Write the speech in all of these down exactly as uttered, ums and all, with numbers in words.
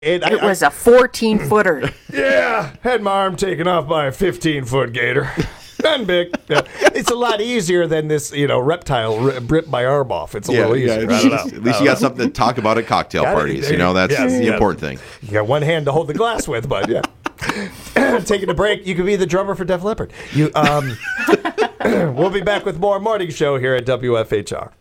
It, it I, was I, a fourteen-footer. Yeah, had my arm taken off by a fifteen-foot gator. Nothing big. Yeah. It's a lot easier than this, you know, reptile ripped my arm off. It's a yeah, little easier. Yeah, I don't know. At least you got something to talk about at cocktail got parties. It, you know, that's yes, the yes. important thing. You got one hand to hold the glass with, but yeah. Taking a break. You could be the drummer for Def Leppard. You, um, we'll be back with more Morning Show here at W F H R.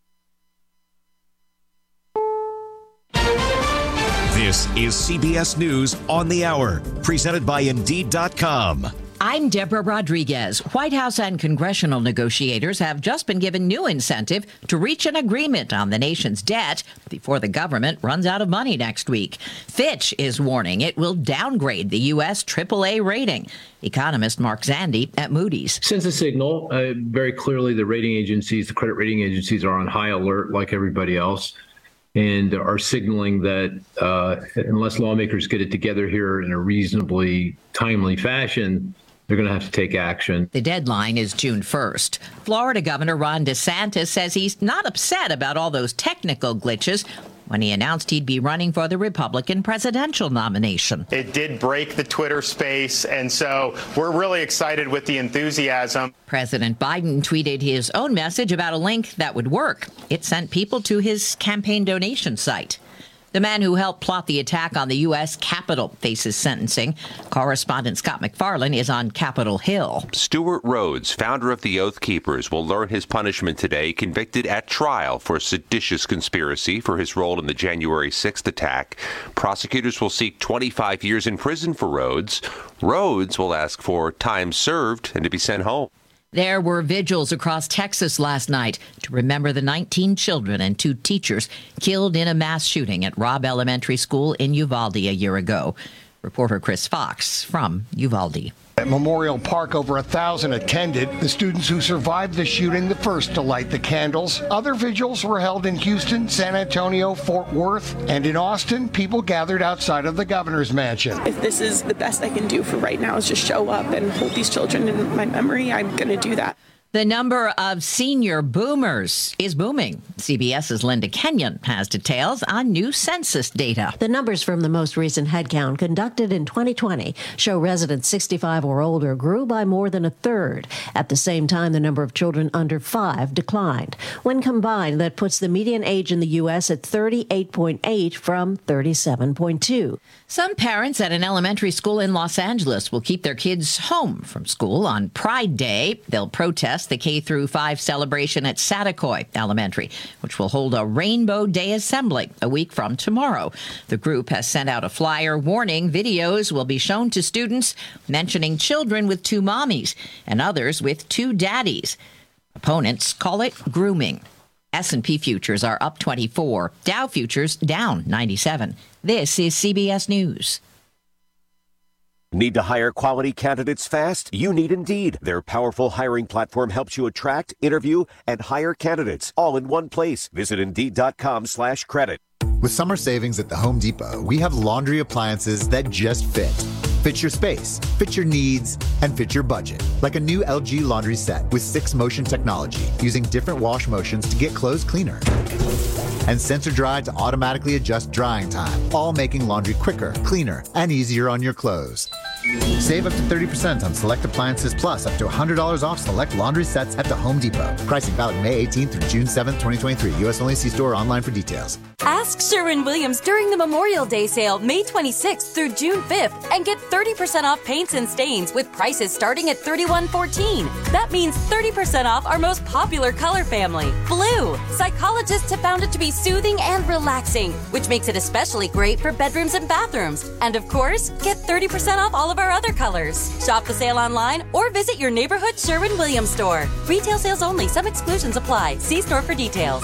This is C B S News on the Hour, presented by Indeed dot com. I'm Deborah Rodriguez. White House and congressional negotiators have just been given new incentive to reach an agreement on the nation's debt before the government runs out of money next week. Fitch is warning it will downgrade the U S triple A rating. Economist Mark Zandi at Moody's. Sends a signal. Uh, very clearly, the rating agencies, the credit rating agencies are on high alert like everybody else, and are signaling that uh, unless lawmakers get it together here in a reasonably timely fashion, they're going to have to take action. The deadline is June first. Florida Governor Ron DeSantis says he's not upset about all those technical glitches when he announced he'd be running for the Republican presidential nomination. It did break the Twitter space, and so we're really excited with the enthusiasm. President Biden tweeted his own message about a link that would work. It sent people to his campaign donation site. The man who helped plot the attack on the U S Capitol faces sentencing. Correspondent Scott McFarlane is on Capitol Hill. Stewart Rhodes, founder of the Oath Keepers, will learn his punishment today, convicted at trial for seditious conspiracy for his role in the January sixth attack. Prosecutors will seek twenty-five years in prison for Rhodes. Rhodes will ask for time served and to be sent home. There were vigils across Texas last night to remember the nineteen children and two teachers killed in a mass shooting at Robb Elementary School in Uvalde a year ago. Reporter Chris Fox from Uvalde. At Memorial Park, over a thousand attended. The students who survived the shooting, the first to light the candles. Other vigils were held in Houston, San Antonio, Fort Worth, and in Austin, people gathered outside of the governor's mansion. If this is the best I can do for right now is just show up and hold these children in my memory, I'm going to do that. The number of senior boomers is booming. CBS's Linda Kenyon has details on new census data. The numbers from the most recent headcount conducted in twenty twenty show residents sixty-five or older grew by more than a third. At the same time, the number of children under five declined. When combined, that puts the median age in the U S at thirty-eight point eight from thirty-seven point two. Some parents at an elementary school in Los Angeles will keep their kids home from school on Pride Day. They'll protest the K through five celebration at Saticoy Elementary, which will hold a Rainbow Day assembly a week from tomorrow. The group has sent out a flyer warning videos will be shown to students mentioning children with two mommies and others with two daddies. Opponents call it grooming. S and P futures are up twenty-four, Dow futures down ninety-seven. This is C B S News. Need to hire quality candidates fast? You need Indeed. Their powerful hiring platform helps you attract, interview, and hire candidates all in one place. Visit Indeed.com slash credit. With summer savings at the Home Depot, we have laundry appliances that just fit. Fit your space, fit your needs, and fit your budget. Like a new L G laundry set with six motion technology, using different wash motions to get clothes cleaner. And sensor dry to automatically adjust drying time, all making laundry quicker, cleaner, and easier on your clothes. Save up to thirty percent on select appliances, plus up to one hundred dollars off select laundry sets at the Home Depot. Pricing valid May eighteenth through June seventh, twenty twenty-three. U S only. See store or online for details. Ask Sherwin-Williams during the Memorial Day sale, May twenty-sixth through June fifth, and get thirty percent off paints and stains with prices starting at thirty-one fourteen. That means thirty percent off our most popular color family, blue. Psychologists have found it to be soothing and relaxing, which makes it especially great for bedrooms and bathrooms. And of course, get thirty percent off all of our other colors. Shop the sale online or visit your neighborhood Sherwin-Williams store. Retail sales only. Some exclusions apply. See store for details.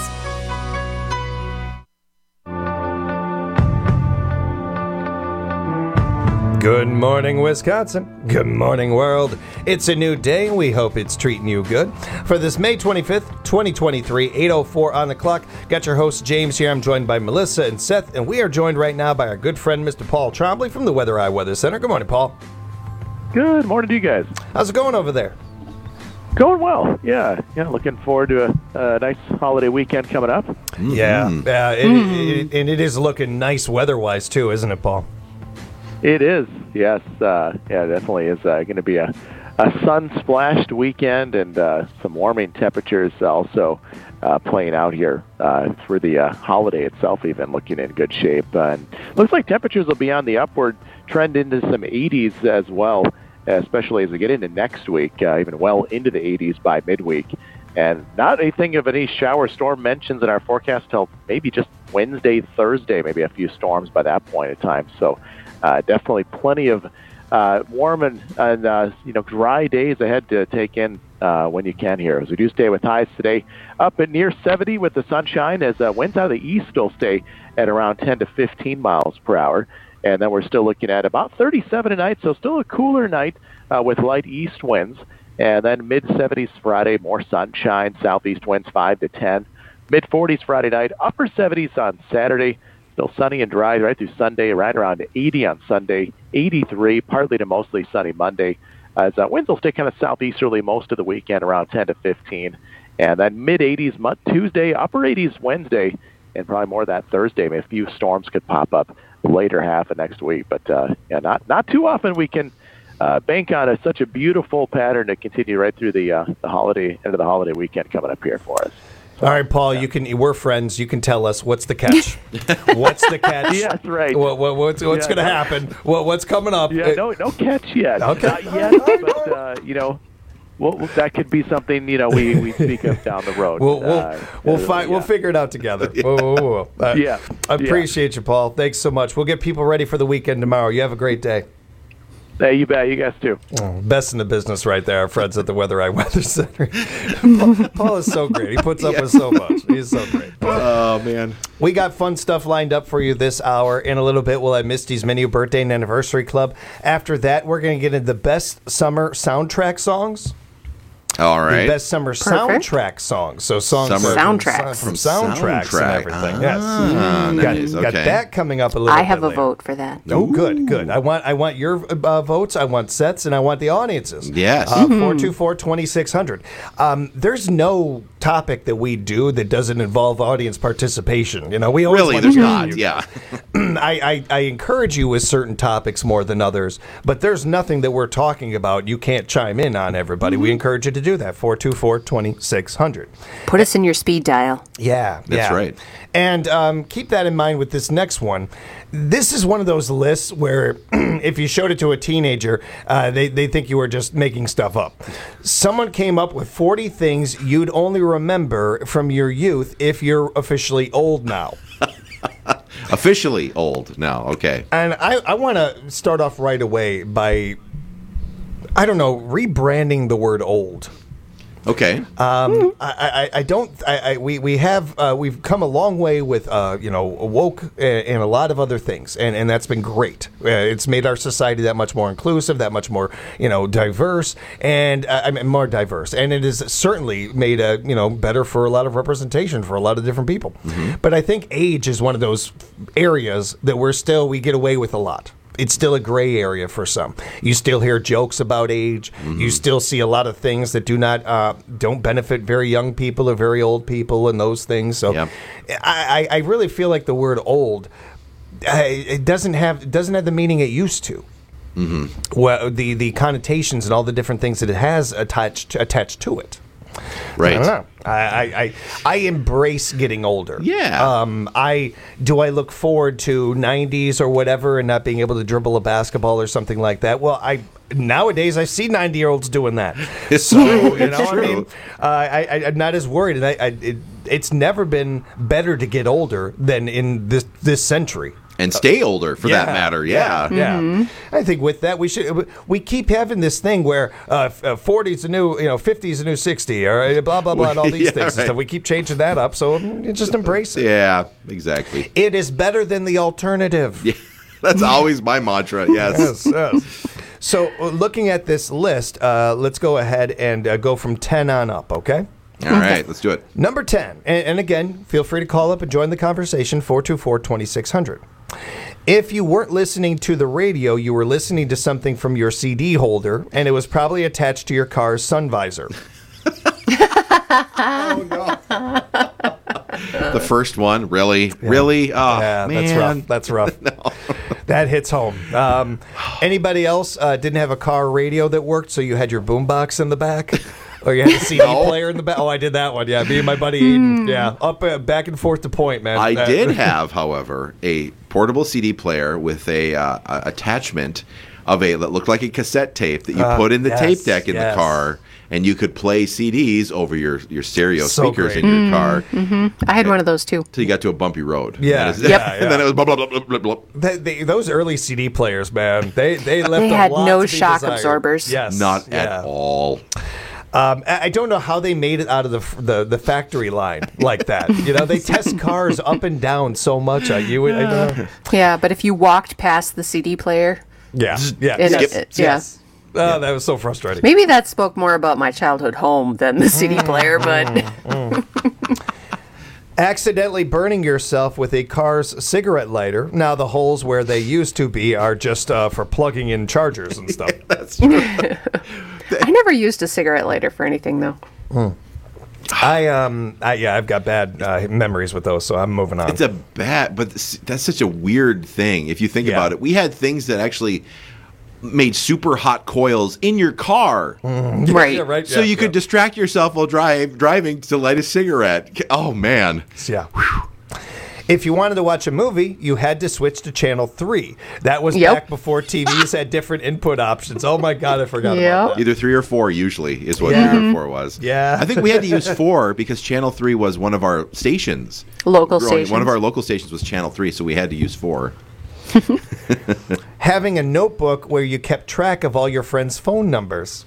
Good morning, Wisconsin. Good morning, world. It's a new day. We hope it's treating you good. For this May twenty-fifth, twenty twenty-three, eight oh four on the clock, got your host, James, here. I'm joined by Melissa and Seth, and we are joined right now by our good friend, Mister Paul Trombley from the Weather Eye Weather Center. Good morning, Paul. Good morning to you guys. How's it going over there? Going well, yeah. Yeah, looking forward to a, a nice holiday weekend coming up. Mm-hmm. Yeah, uh, it, mm. it, and it is looking nice weather-wise, too, isn't it, Paul? It is, yes. Uh, yeah, definitely is uh, going to be a, a sun-splashed weekend and uh, some warming temperatures also uh, playing out here uh, for the uh, holiday itself, even looking in good shape. Uh, and looks like temperatures will be on the upward trend into some eighties as well, especially as we get into next week, uh, even well into the eighties by midweek. And not anything of any shower storm mentions in our forecast till maybe just Wednesday, Thursday, maybe a few storms by that point in time. So uh, definitely plenty of uh, warm and, and uh, you know, dry days ahead to take in uh, when you can here. As we do stay with highs today up at near seventy with the sunshine, as uh, winds out of the east will stay at around ten to fifteen miles per hour. And then we're still looking at about thirty-seven tonight, so still a cooler night uh, with light east winds. And then mid-seventies Friday, more sunshine, southeast winds five to ten. Mid-forties Friday night, upper seventies on Saturday. Still sunny and dry right through Sunday, right around eighty on Sunday, eighty-three, partly to mostly sunny Monday. As uh, winds will stay kind of southeasterly most of the weekend, around ten to fifteen. And then mid-eighties Tuesday, upper eighties Wednesday, and probably more of that Thursday. Maybe a few storms could pop up later half of next week, but uh, yeah, not not too often we can uh, bank on a, such a beautiful pattern to continue right through the uh, the holiday end of the holiday weekend coming up here for us. All right, Paul, yeah. you can. We're friends. You can tell us what's the catch. What's the catch? Yes, right. What, what, what's what's yeah, going to happen? What, what's coming up? Yeah, no, no catch yet. Okay. Not yet, but uh, you know. Well, that could be something, you know, we, we speak of down the road. We'll we'll uh, we'll, uh, fi- yeah. we'll figure it out together. Whoa, whoa, whoa, whoa. Uh, yeah. I appreciate yeah. you, Paul. Thanks so much. We'll get people ready for the weekend tomorrow. You have a great day. Hey, you bet. You guys too. Oh, best in the business right there, our friends at the Weather Eye Weather Center. Paul, Paul is so great. He puts up yeah. with so much. He's so great. Oh, man. We got fun stuff lined up for you this hour. In a little bit, we'll have Misty's Menu Birthday and Anniversary Club. After that, we're going to get into the best summer soundtrack songs. All right. The best summer Perfect. soundtrack songs. So songs Summer soundtracks. From, from soundtracks Soundtrack. and everything. Ah, yes. nice. Got, Okay. got that coming up a little bit I have a later. vote for that. Oh, good, good. I want I want your uh, votes. I want Seth's, and I want the audiences. Yes. Uh, four two four, two six zero zero. Um, there's no topic that we do that doesn't involve audience participation. You know, we always Really, want there's to not. you. Yeah. I, I, I encourage you with certain topics more than others, but there's nothing that we're talking about you can't chime in on, everybody. Mm-hmm. We encourage you to do that. four two four, two six zero zero. Put us in your speed dial. Yeah, That's yeah. right. And um, keep that in mind with this next one. This is one of those lists where if you showed it to a teenager, uh, they, they think you were just making stuff up. Someone came up with forty things you'd only remember from your youth if you're officially old now. Officially old now. Okay. And I, I want to start off right away by, I don't know, rebranding the word old. Okay. Um, I, I, I don't. I, I we we have uh, we've come a long way with uh, you know woke and, and a lot of other things, and, and that's been great. Uh, it's made our society that much more inclusive, that much more you know diverse, and uh, I mean more diverse, and it has certainly made a you know better for a lot of representation for a lot of different people. Mm-hmm. But I think age is one of those areas that we're still we get away with a lot. It's still a gray area for some. You still hear jokes about age. Mm-hmm. You still see a lot of things that do not uh, don't benefit very young people or very old people and those things. So, yep. I, I really feel like the word "old" uh, it doesn't have it doesn't have the meaning it used to. Mm-hmm. Well, the the connotations and all the different things that it has attached attached to it. Right. I don't know. I, I, I, I embrace getting older. Yeah. Um, I do I look forward to nineties or whatever and not being able to dribble a basketball or something like that. Well, I nowadays I see ninety-year-olds doing that. It's so, true. you know, It's I true. mean, uh, I, I, I'm not as worried. And I, I, it, it's never been better to get older than in this this century. And stay older, for Yeah, that matter. Yeah. yeah. Mm-hmm. I think with that we should we keep having this thing where uh, forty is the new you know fifty is the new sixty or blah blah blah and all these Yeah, things right. and stuff. We keep changing that up, so mm, just embrace it. Yeah, exactly. It is better than the alternative. Yeah, that's always my mantra. Yes. Yes, yes. So uh, looking at this list, uh, let's go ahead and uh, go from ten on up. Okay. All right, let's do it. Number ten, and, and again, feel free to call up and join the conversation, four two four, two six zero zero. If you weren't listening to the radio, you were listening to something from your C D holder, and it was probably attached to your car's sun visor. Oh, no. The first one, really? Yeah. Really? Oh, yeah, man. That's rough. That's rough. No. That hits home. Um, anybody else uh, didn't have a car radio that worked, so you had your boombox in the back? Or you had a C D no. player in the back? Oh, I did that one. Yeah, me and my buddy Aiden. Yeah, up, uh, back and forth to Point, man. I that, did have, however, a portable C D player with a uh, attachment of a that looked like a cassette tape that you uh, put in the yes, tape deck in yes. the car. And you could play C Ds over your, your stereo so speakers great. in your Mm, car. Mm-hmm. I had one of those too. Till you got to a bumpy road. Yeah, and, yeah, yeah, yeah. and then it was blah, blah, blah, blah, blah, blah. They, they, those early C D players, man, they they left. They a had lot no to be shock desired. absorbers. Yes, Not yeah. at all. Um, I I don't know how they made it out of the the, the factory line like that. You know, they test cars up and down so much. I, you, I don't know. Yeah, but if you walked past the C D player, Yeah, yeah, it- yes, it- yes. yeah. Oh, that was so frustrating. Maybe that spoke more about my childhood home than the C D Mm. player, but Accidentally burning yourself with a car's cigarette lighter. Now the holes where they used to be are just uh, for plugging in chargers and stuff. That's true. I never used a cigarette lighter for anything though. Mm. I um I, yeah I've got bad uh, memories with those, so I'm moving on. It's a bad, but this- that's such a weird thing if you think Yeah. about it. We had things that actually made super hot coils in your car. Mm. Right. Yeah, right. So yeah, you could yeah. distract yourself while drive driving to light a cigarette. Oh, man. Yeah. If you wanted to watch a movie, you had to switch to channel three. That was Yep. back before T Vs had different input options. Oh my God, I forgot Yep. about that. Either three or four usually is what Yeah. three or four was. Yeah. I think we had to use four because channel three was one of our stations. Local Growing- stations. One of our local stations was channel three, so we had to use four. Having a notebook where you kept track of all your friends' phone numbers.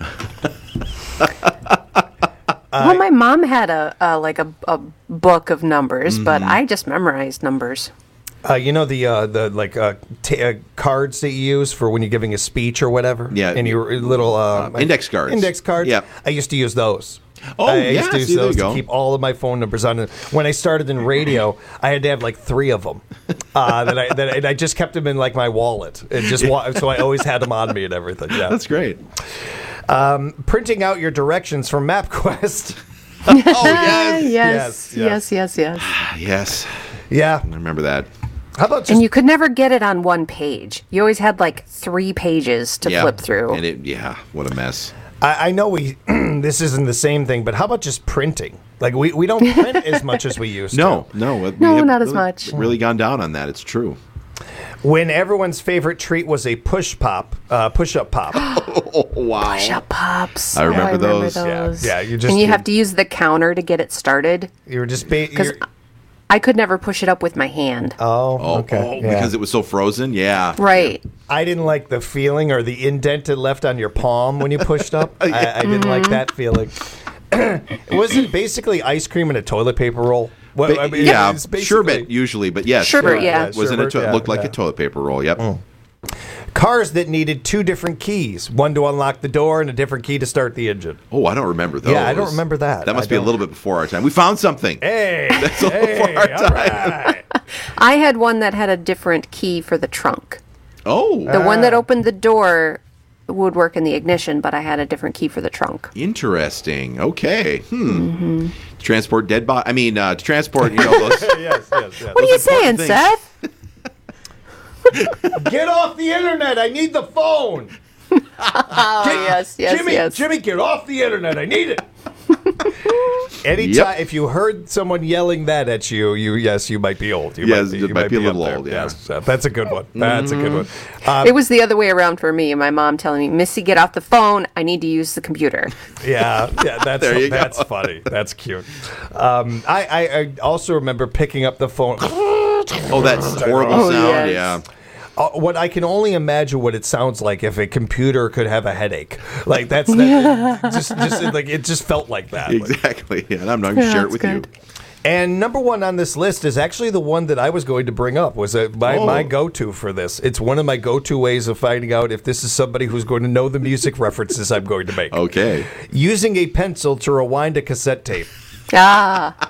well, my mom had a, a like a, a book of numbers, but I just memorized numbers. Uh, you know the uh, the like uh, t- uh, cards that you use for when you're giving a speech or whatever. Yeah. and your little uh, Uh, index cards. Index cards. Yep. I used to use those. Oh, I yeah, used to use see, there those you to go. keep all of my phone numbers on it. When I started in radio, I had to have like three of them. Uh, that I that I, and I just kept them in like my wallet. It just wa- so I always had them on me and everything. Yeah, That's great. um, printing out your directions from MapQuest. Oh, yes. yes, Yes, yes, yes, yes. Yes. Yeah. I remember that. How about just And you could never get it on one page. You always had like three pages to Yeah. flip through. And it, yeah, what a mess. I, I know we this isn't the same thing, but how about just printing? Like we, we don't print as much as we used No, to. no. we No, have not as really- much. Really gone down on that. It's true. When everyone's favorite treat was a push pop, uh, push up pop. Oh, wow. Push up pops. I remember Oh, those. Yeah, yeah, you just and you you- have to use the counter to get it started. You were just ba- Because you're- I could never push it up with my hand. oh, Oh, okay, oh, yeah. because it was so frozen? Yeah. Right. I didn't like the feeling or the indent it left on your palm when you pushed up. I, I didn't Mm-hmm. like that feeling. Was it basically ice cream in a toilet paper roll? Well, Ba- I mean, yeah, it's basically- sherbet usually, but yes. Sherbet, uh, yeah. Was in a Sherbet, to- yeah, looked like yeah. a toilet paper roll. Yep. Cars that needed two different keys, one to unlock the door and a different key to start the engine. Oh, I don't remember those. Yeah, I don't remember that. That must I be a don't. little bit before our time. We found something. Hey, That's a little hey, before our all time. right. I had one that had a different key for the trunk. Oh, The one that Ah. opened the door would work in the ignition, but I had a different key for the trunk. interesting. Okay. Hmm. To transport dead body. I mean, uh, to transport, you know, those. yes, yes, yes. What are you saying, things. Seth? Get off the internet. I need the phone. Oh, yes, yes, Jimmy, yes. Jimmy, get off the internet. I need it. Anytime, Yep. if you heard someone yelling that at you, you yes, you might be old. You Yes, might be, it you might be a up little there. old, yeah. Yes, uh, that's a good one. That's a good one. Mm-hmm. Um, It was the other way around for me. My mom telling me, Missy, get off the phone. I need to use the computer. yeah, yeah, that's There you go. that's funny. That's cute. Um, I, I I also remember picking up the phone. Oh, that's horrible Oh, sound. yes. Yeah. Uh, what I can only imagine what it sounds like if a computer could have a headache. Like that's that, just just like it just felt like that. Like- Exactly. Yeah, and I'm not going to Yeah, share it that's with good. you. And number one on this list is actually the one that I was going to bring up. Was a, my, Oh. my go-to for this. It's one of my go-to ways of finding out if this is somebody who's going to know the music references I'm going to make. Okay. Using a pencil to rewind a cassette tape. Ah,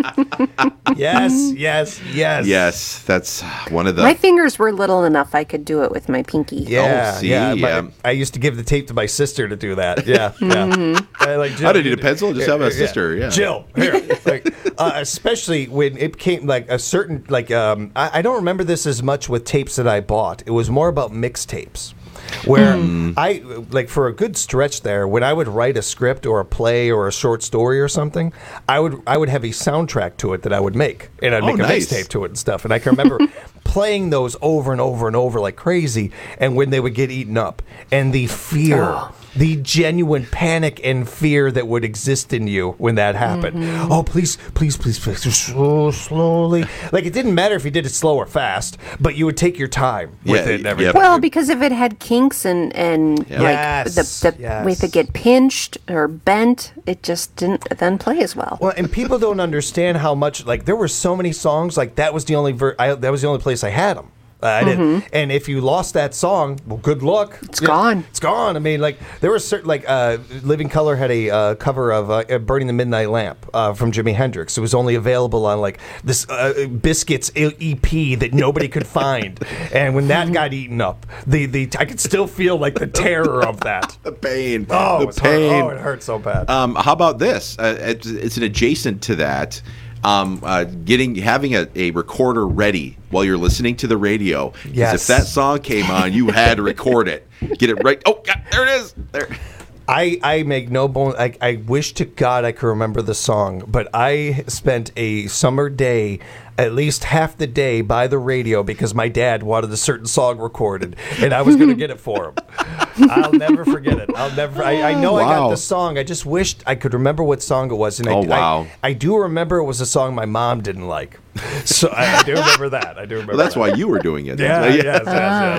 Yes, yes, yes. Yes, that's one of the. My fingers were little enough I could do it with my pinky. Yeah, Oh, see, yeah. yeah. But I used to give the tape to my sister to do that. Yeah, yeah. I, like, Jill, I didn't need a pencil, just have a sister, yeah. Jill, here. Like, uh, especially when it came like a certain like um, I, I don't remember this as much with tapes that I bought. It was more about mixtapes. Where Mm. I, like for a good stretch there, when I would write a script or a play or a short story or something, I would I would have a soundtrack to it that I would make, and I'd Oh, make nice. a mixtape to it and stuff. And I can remember playing those over and over and over like crazy, and when they would get eaten up, and the fear. Oh. The genuine panic and fear that would exist in you when that happened. Mm-hmm. Oh, please, please, please, please, so slowly. Like, it didn't matter if you did it slow or fast, but you would take your time with Yeah, it and everything. Well, because if it had kinks and and Yeah. like Yes, the, the yes. if it get pinched or bent, it just didn't then play as well. Well, and people don't understand how much, like, there were so many songs, like, that was the only, ver- I, that was the only place I had them. Uh, I didn't. And if you lost that song, well, good luck. It's gone. It's gone. I mean, like there was certain, like uh, Living Colour had a uh, cover of uh, "Burning the Midnight Lamp" uh, from Jimi Hendrix. It was only available on like this uh, Biscuits E P that nobody could find. And when that got eaten up, the the I could still feel like the terror of that. The pain. Oh, the it was hurt. pain. Oh, it hurt so bad. Um, how about this? Uh, it's, it's an adjacent to that. Um, uh, getting having a, a recorder ready while you're listening to the radio. 'Cause Yes. if that song came on, you had to record it. Get it right. Oh, God, there it is. There. I, I make no bone. I, I wish to God I could remember the song, but I spent a summer day, at least half the day, by the radio because my dad wanted a certain song recorded, and I was going to get it for him. I'll never forget it. I'll never. I, I know I got Wow. the song. I just wished I could remember what song it was. And I, Oh, wow. I, I do remember it was a song my mom didn't like, so I, I do remember that. I do remember. Well, that's that. why you were doing it. Yeah, That's why- yes,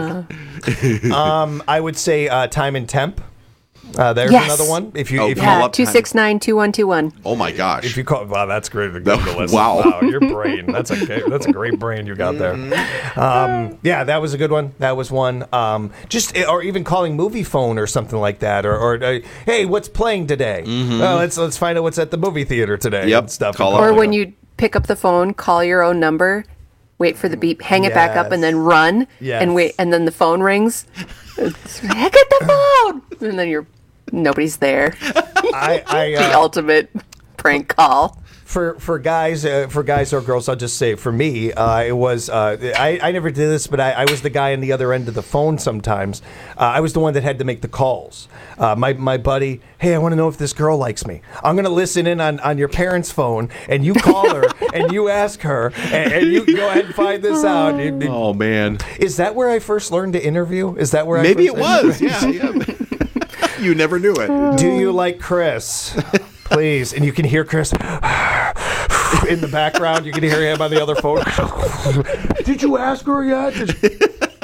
yes, yes. um, I would say uh, Time and Temp. Uh, there's Yes. another one. If you, Oh, if you call Yeah, up two six nine two one two one. Oh my gosh. If you call, wow, that's great. To That- go to listen. wow. your brain. That's a that's a great brain you got there. Um, yeah, that was a good one. That was one. Um, just or even calling movie phone or something like that, or, or uh, hey, what's playing today? Well, let's let's find out what's at the movie theater today. Yep. and stuff. Call And up. Or when you pick up the phone, call your own number, wait for the beep, hang it back up, and then run, Yes. and wait, and then the phone rings. It's, Heck at the phone, and then you're nobody's there. I, I The uh, ultimate prank call. for for guys uh, for guys or girls, I'll just say for me, uh, it was uh, I, I never did this, but I, I was the guy on the other end of the phone sometimes. Uh, I was the one that had to make the calls. Uh, my my buddy, hey, I want to know if this girl likes me. I'm gonna listen in on, on your parents' phone, and you call her and you ask her, and, and you go ahead and find this out. It- it- Oh man. Is that where I first learned to interview? Is that where Maybe I it first was. Yeah. yeah. You never knew it. Do you like Chris? Please. And you can hear Chris in the background. You can hear him on the other phone. Did you ask her yet? Did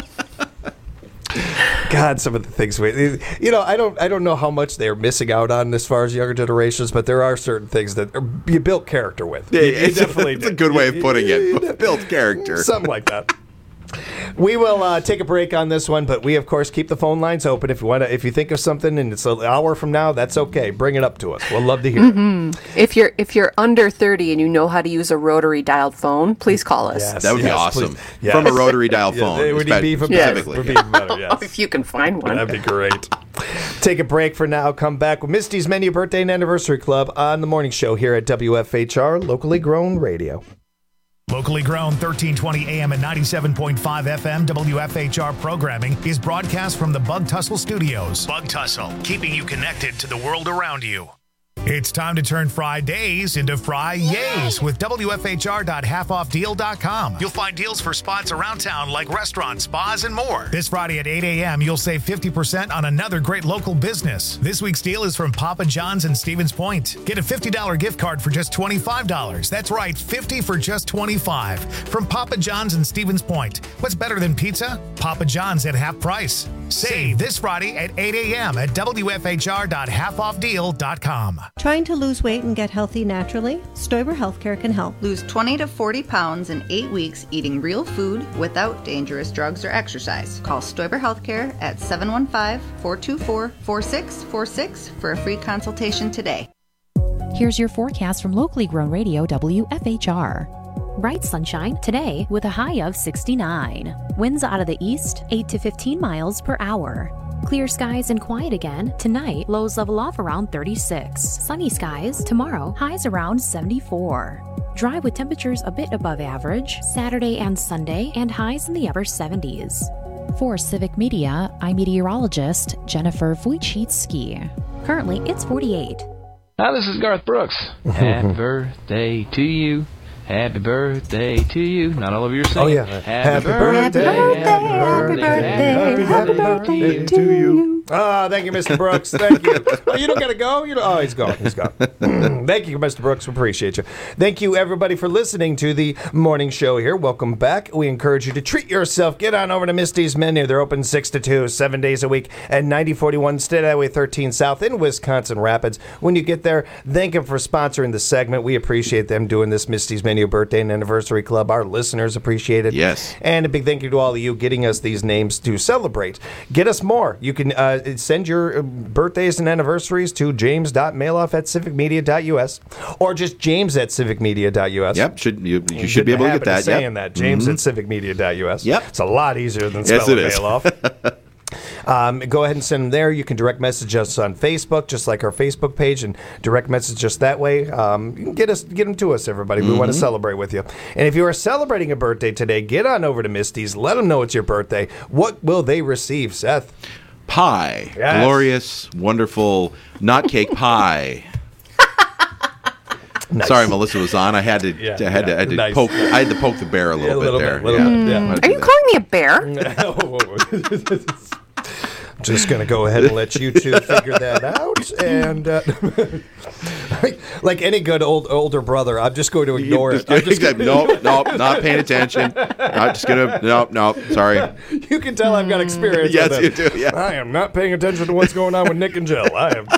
God, some of the things we, you know, I don't, I don't know how much they're missing out on as far as younger generations, but there are certain things that are, you built character with. You, you it's, definitely it's a did. good way of You- putting you- it. Built character. Something like that. We will uh, take a break on this one, but we of course keep the phone lines open. If you want to, if you think of something and it's an hour from now, that's okay. Bring it up to us. We'll love to hear it. If you're if you're under thirty and you know how to use a rotary dialed phone, please call us. Yes, That would be yes, awesome. please. Yes. From a rotary dial Yeah, phone. it would espe- be even Yes. better. specifically. Would be even better. Yes. If you can find one. That'd be great. Take a break for now. Come back with Misty's Menu Birthday and Anniversary Club on the morning show here at W F H R, locally grown radio. Locally grown thirteen twenty A M and ninety-seven point five F M W F H R programming is broadcast from the Bug Tussle Studios. Bug Tussle, keeping you connected to the world around you. It's time to turn Fridays into Fri-yays with W F H R dot half off deal dot com. You'll find deals for spots around town like restaurants, spas, and more. This Friday at eight A M, you'll save fifty percent on another great local business. This week's deal is from Papa John's in Stevens Point. Get a fifty dollars gift card for just twenty-five dollars. That's right, fifty dollars for just twenty-five dollars. From Papa John's in Stevens Point. What's better than pizza? Papa John's at half price. Save this Friday at eight A M at W F H R dot half off deal dot com. Trying to lose weight and get healthy naturally? Stoiber Healthcare can help. Lose twenty to forty pounds in eight weeks eating real food without dangerous drugs or exercise. Call Stoiber Healthcare at seven one five, four two four, four six four six for a free consultation today. Here's your forecast from locally grown radio W F H R. Bright sunshine today with a high of sixty-nine. Winds out of the east, eight to fifteen miles per hour. Clear skies and quiet again tonight, lows level off around thirty-six. Sunny skies tomorrow, highs around seventy-four. Dry with temperatures a bit above average Saturday and Sunday, and highs in the upper seventies. For Civic Media, I'm meteorologist Jennifer Wojcicki. Currently, it's forty-eight. Hi, this is Garth Brooks. Happy birthday to you. Happy birthday to you. Not all of you are singing. Oh, yeah. Happy, Happy birthday, birthday, happy birthday, happy birthday, happy birthday to you. Ah, thank you, Mister Brooks. Thank you. Oh, you don't got to go? You don't, oh, he's gone. He's gone. Thank you, Mister Brooks. We appreciate you. Thank you, everybody, for listening to the morning show here. Welcome back. We encourage you to treat yourself. Get on over to Misty's Menu. They're open six to two, seven days a week at ninety forty-one State Highway thirteen South in Wisconsin Rapids. When you get there, thank them for sponsoring the segment. We appreciate them doing this Misty's Menu Birthday and Anniversary Club. Our listeners appreciate it. Yes. And a big thank you to all of you getting us these names to celebrate. Get us more. You can uh, send your birthdays and anniversaries to james dot mailoff at civic media dot u s or just james at civic media dot u s. Yep, should you, you should be able to get that. Saying yep. that, james mm-hmm. at civic media dot u s. Yep. It's a lot easier than yes, spelling it is. Mailoff. Um, go ahead and send them there. You can direct message us on Facebook, just like our Facebook page, and direct message us that way. Um, you can get us, get them to us, everybody. We Mm-hmm. want to celebrate with you. And if you are celebrating a birthday today, get on over to Misty's. Let them know it's your birthday. What will they receive, Seth? Pie. Yes. Glorious, wonderful, not cake pie. Nice. Sorry, Melissa was on. I had to. Yeah, I had yeah, to. I had to nice. poke. I had to poke the bear a little, Yeah, a little bit there. bit, little yeah. bit, yeah. Are you calling me a bear? Just going to go ahead and let you two figure that out. And uh, like, like any good old older brother, I'm just going to ignore it. I'm just Exactly. Nope, nope, not paying attention. Not just gonna. Nope, nope. Sorry. You can tell I've got experience. Yes, with you it. do. Yeah. I am not paying attention to what's going on with Nick and Jill. I am.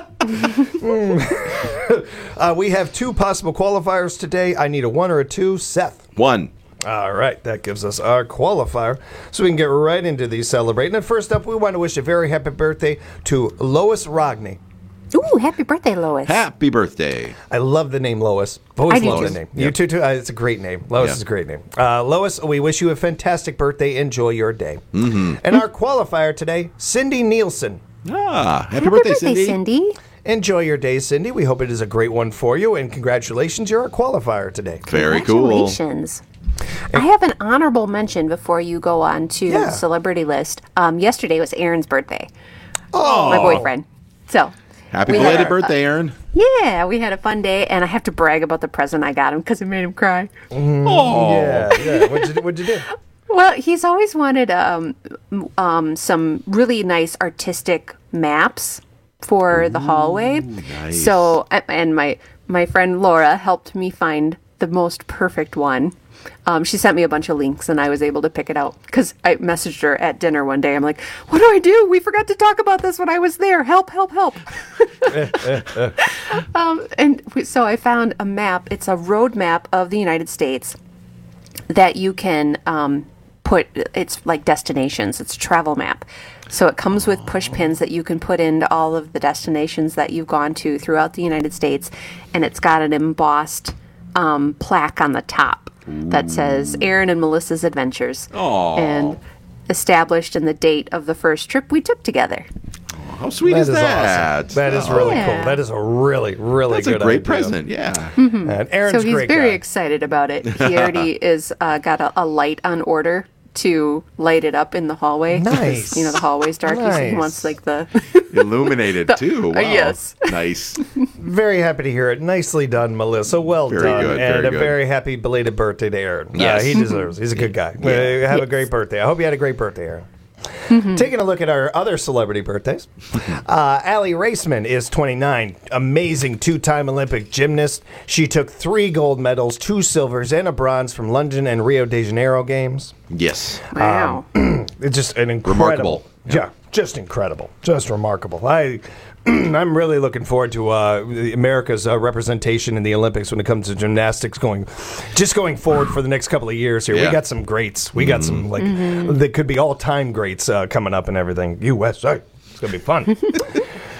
uh, we have two possible qualifiers today. I need a one or a two. Seth. One. All right, that gives us our qualifier, so we can get right into these celebrating. And first up, we want to wish a very happy birthday to Lois Rogney. Ooh, happy birthday, Lois. Happy birthday. I love the name Lois. I've always I do loved too. the name. Yep. You too, too. Uh, it's a great name. Lois Yeah. is a great name. Uh, Lois, we wish you a fantastic birthday. Enjoy your day. Mm-hmm. And our qualifier today, Cindy Nielsen. Ah, happy, Happy birthday, birthday, Cindy. Cindy. Enjoy your day, Cindy. We hope it is a great one for you, and congratulations, you're our qualifier today. Very cool. Congratulations. I have an honorable mention before you go on to Yeah. the celebrity list. Um, yesterday was Aaron's birthday. Oh, My boyfriend. So, Happy We belated had- birthday, Aaron. yeah, we had a fun day, and I have to brag about the present I got him because it made him cry. Oh, Yeah, yeah. What'd you, what'd you do? Well, he's always wanted um, m- um, some really nice artistic maps for the hallway. nice. So, a- and my my friend Laura helped me find the most perfect one. Um, she sent me a bunch of links, and I was able to pick it out because I messaged her at dinner one day. I'm like, "What do I do? We forgot to talk about this when I was there. Help! Help! Help!" um, and we, so I found a map. It's a road map of the United States that you can um, put. It's like destinations. It's a travel map. So it comes with push pins that you can put into all of the destinations that you've gone to throughout the United States, and it's got an embossed um, plaque on the top that says Aaron and Melissa's Adventures. Aw. And established in the date of the first trip we took together. How sweet That is is that? awesome. That is really Yeah. cool. That is a really, really That's good a great idea. present. Yeah. And Aaron's so he's great very guy. excited about it. He already is uh, got a, a light on order to light it up in the hallway. Nice. You know, the hallway's dark. He's- He Nice. wants like the Illuminated too. Wow. yes. Nice. Very happy to hear it. Nicely done, Melissa. Well Very done. good, and very a good. very happy belated birthday to Aaron. Yes. Uh, he deserves. He's a good guy. Uh, have a great birthday. I hope you had a great birthday, Aaron. Taking a look at our other celebrity birthdays. Uh, Allie Raceman is twenty-nine. Amazing two-time Olympic gymnast. She took three gold medals, two silvers, and a bronze from London and Rio de Janeiro games. Yes. wow. It's just an incredible. Remarkable. Yeah, just incredible. Just remarkable. I, I'm really looking forward to uh, America's uh, representation in the Olympics when it comes to gymnastics going, just going forward for the next couple of years here. Yeah. We got some greats. We got some, like, that could be all-time greats uh, coming up and everything. U S A. It's going to be fun.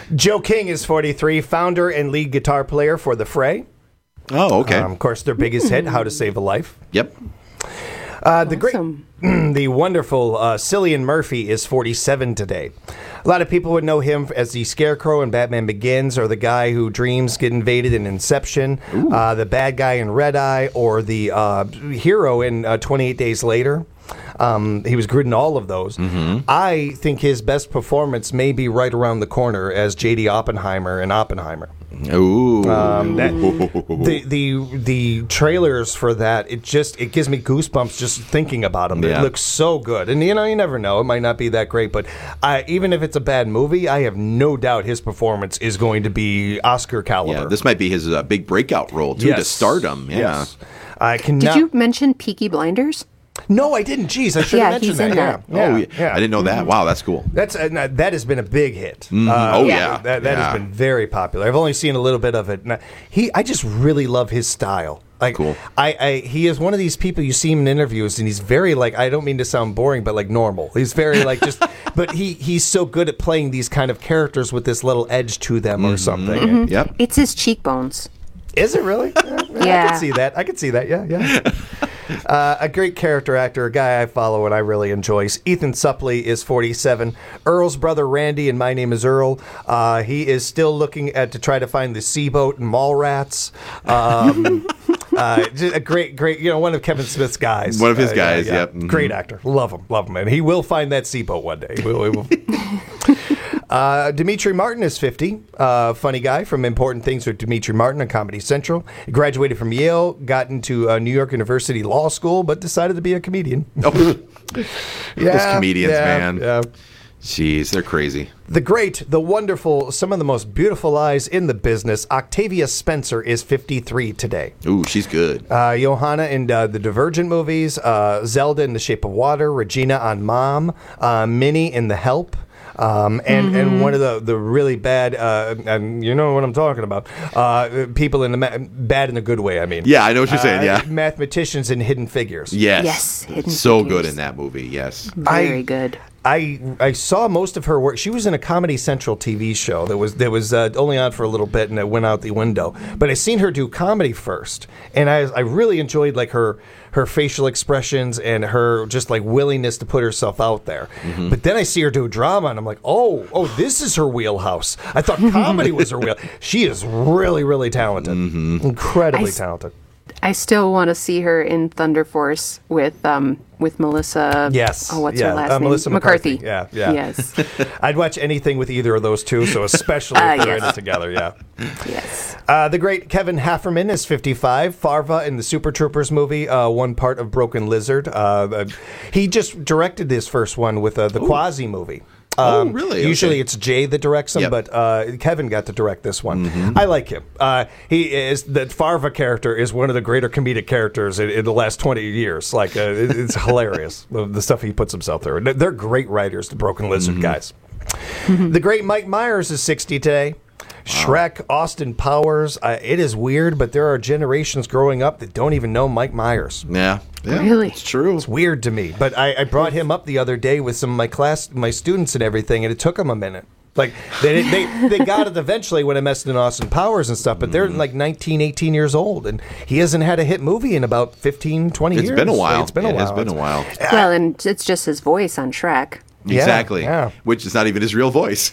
Joe King is forty-three, founder and lead guitar player for The Fray. Oh, okay. Um, of course, their biggest hit, How to Save a Life. Yep. Uh, the great, the wonderful uh, Cillian Murphy is forty-seven today. A lot of people would know him as the Scarecrow in Batman Begins, or the guy who dreams get invaded in Inception, uh, the bad guy in Red Eye, or the uh, hero in uh, twenty-eight Days Later. Um, he was good in all of those. Mm-hmm. I think his best performance may be right around the corner as J D Oppenheimer in Oppenheimer. Ooh. Um, that, the the the trailers for that, it just it gives me goosebumps just thinking about him. Yeah. It looks so good, and you know you never know, it might not be that great, but I, even if it's a bad movie, I have no doubt his performance is going to be Oscar caliber. Yeah, this might be his uh, big breakout role too, to Yes. stardom. Yeah. Yes. I cannot. Did you mention Peaky Blinders? No, I didn't. Jeez, I should Yeah, have mentioned he's that. in Yeah, that. yeah, Oh, yeah. yeah. I didn't know that. Wow, that's cool. That's uh, no, that has been a big hit. Mhm. Uh, Oh, yeah. that, that Yeah. has been very popular. I've only seen a little bit of it. And I- he, I just really love his style. Like, Cool. I, I, he is one of these people you see him in interviews, and he's very like. I don't mean to sound boring, but like normal. He's very like just. But he, he's so good at playing these kind of characters with this little edge to them or something. Mhm. Yep. It's his cheekbones. Is it really? Yeah, I Yeah. can see that. I can see that. Yeah, yeah. Uh, a great character actor, a guy I follow and I really enjoy. Ethan Suplee is forty-seven. Earl's brother Randy, and My Name is Earl. Uh, he is still looking at to try to find the sea boat and mall rats. Um, uh, just a great, great, you know, one of Kevin Smith's guys. One of his Uh, yeah, guys, yeah. yep. Mhm. Great actor. Love him, love him, and he will find that sea boat one day. He will- he will. Uh, Dimitri Martin is fifty. Uh, funny guy from Important Things with Dimitri Martin on Comedy Central. He graduated from Yale, got into uh, New York University Law School, but decided to be a comedian. Oh. Those comedians, yeah, man. yeah. Jeez, they're crazy. The great, the wonderful, some of the most beautiful eyes in the business, Octavia Spencer is fifty-three today. Ooh, she's good. Uh, Johanna in uh, the Divergent movies, uh, Zelda in The Shape of Water, Regina on Mom, uh, Minnie in The Help. Um, and, and one of the, the really bad, uh, and you know what I'm talking about, uh, people in the ma- bad in the good way, I mean. Yeah, I know what you're saying, Uh, yeah. Mathematicians in Hidden Figures. Yes. Yes, Hidden So Figures. good in that movie, yes. Very I- good. I I saw most of her work. She was in a Comedy Central T V show that was that was uh, only on for a little bit and it went out the window. But I seen her do comedy first, and I I really enjoyed like her her facial expressions and her just like willingness to put herself out there. Mm-hmm. But then I see her do drama, and I'm like, oh oh, this is her wheelhouse. I thought comedy was her wheel. She is really really talented, Mm-hmm. incredibly I s- talented. I still want to see her in Thunder Force with um with Melissa. Yes. Oh, what's yeah. her last uh, name? Melissa McCarthy. Yeah, yeah. Yes. I'd watch anything with either of those two, so especially Ah, if they're yes. in it together, yeah. Yes. Uh, the great Kevin Hafferman is fifty-five. Farva in the Super Troopers movie, uh, one part of Broken Lizard. Uh, uh, he just directed his first one with uh, the Quasi movie. Oh, really? Usually Okay. it's Jay that directs them, Yep. but uh, Kevin got to direct this one. Mhm. I like him. Uh, he is the Farva character is one of the greater comedic characters in, in the last twenty years. Like uh, it- it's hilarious the, the stuff he puts himself through. They're- They're great writers, the Broken Lizard guys. The great Mike Myers is sixty today. Shrek, Austin Powers. Uh, it is weird, but there are generations growing up that don't even know Mike Myers. Yeah. yeah. Really? It's true. It's weird to me. But I, I brought him up the other day with some of my class, my students and everything, and it took them a minute. Like they they they got it eventually when I messed in Austin Powers and stuff, but they're like nineteen, eighteen years old, and he hasn't had a hit movie in about fifteen, twenty It's years. been a while. It's been a It while. has been a while. Well, and it's just his voice on Shrek. Yeah, Exactly. yeah. Which is not even his real voice.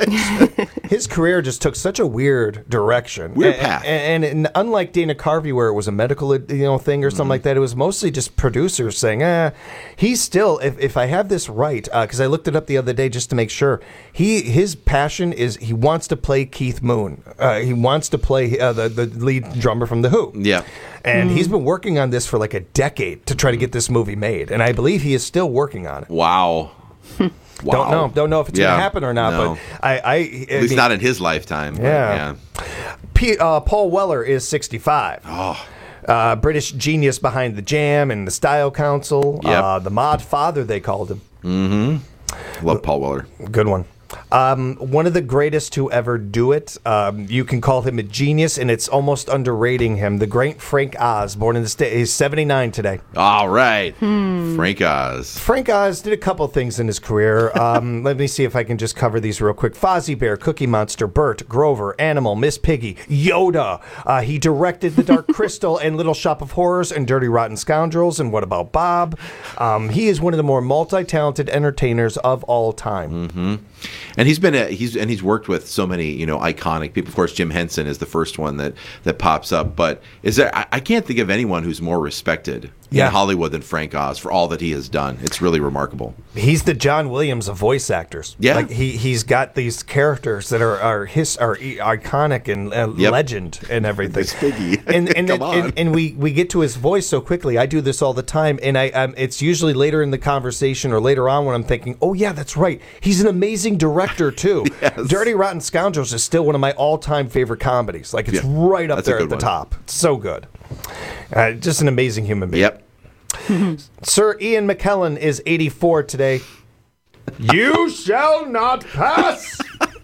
His career just took such a weird direction. Weird A- path. And, and, and unlike Dana Carvey, where it was a medical you know thing or something Mm-hmm. like that, it was mostly just producers saying, eh, he's still, if, if I have this right, because I looked it up the other day just to make sure, he his passion is he wants to play Keith Moon. Uh, he wants to play uh, the, the lead drummer from The Who. Yeah. And he's been working on this for like a decade to try to get this movie made. And I believe he is still working on it. Wow. Don't Wow. know. Don't know if it's Yeah. going to happen or not. No. But I, I, I At least mean, not in his lifetime. but Yeah. P, uh, Paul Weller is sixty-five. Oh. Uh, British genius behind the Jam and the Style Council. Yep. Uh, the Mod Father, they called him. Mm-hmm. Love Paul Weller. Good one. Um, one of the greatest to ever do it. Um, you can call him a genius, and it's almost underrating him. The great Frank Oz, born in the state, he's seventy-nine today. All right, Frank Oz. Frank Oz did a couple things in his career. Um, let me see if I can just cover these real quick. Fozzie Bear, Cookie Monster, Bert, Grover, Animal, Miss Piggy, Yoda. Uh, he directed The Dark Crystal and Little Shop of Horrors and Dirty Rotten Scoundrels and What About Bob? Um, he is one of the more multi-talented entertainers of all time. Mm-hmm. And he's been a, he's and he's worked with so many, you know, iconic people. Of course, Jim Henson is the first one that that pops up. But is there? I, I can't think of anyone who's more respected Yeah. in Hollywood than Frank Oz for all that he has done. It's really remarkable. He's the John Williams of voice actors. Yeah. like he he's got these characters that are are his are e- iconic and uh, Yep. legend and everything. Miss Piggy. and and, Come and, on. and we we get to his voice so quickly. I do this all the time, and I um, it's usually later in the conversation or later on when I'm thinking, oh yeah, that's right. He's an amazing director too. Yes. Dirty Rotten Scoundrels is still one of my all-time favorite comedies. Like it's Yeah. right up That's a there at good the one. top. It's so good. Uh, just an amazing human being. Yep. Sir Ian McKellen is eighty-four today. You shall not pass.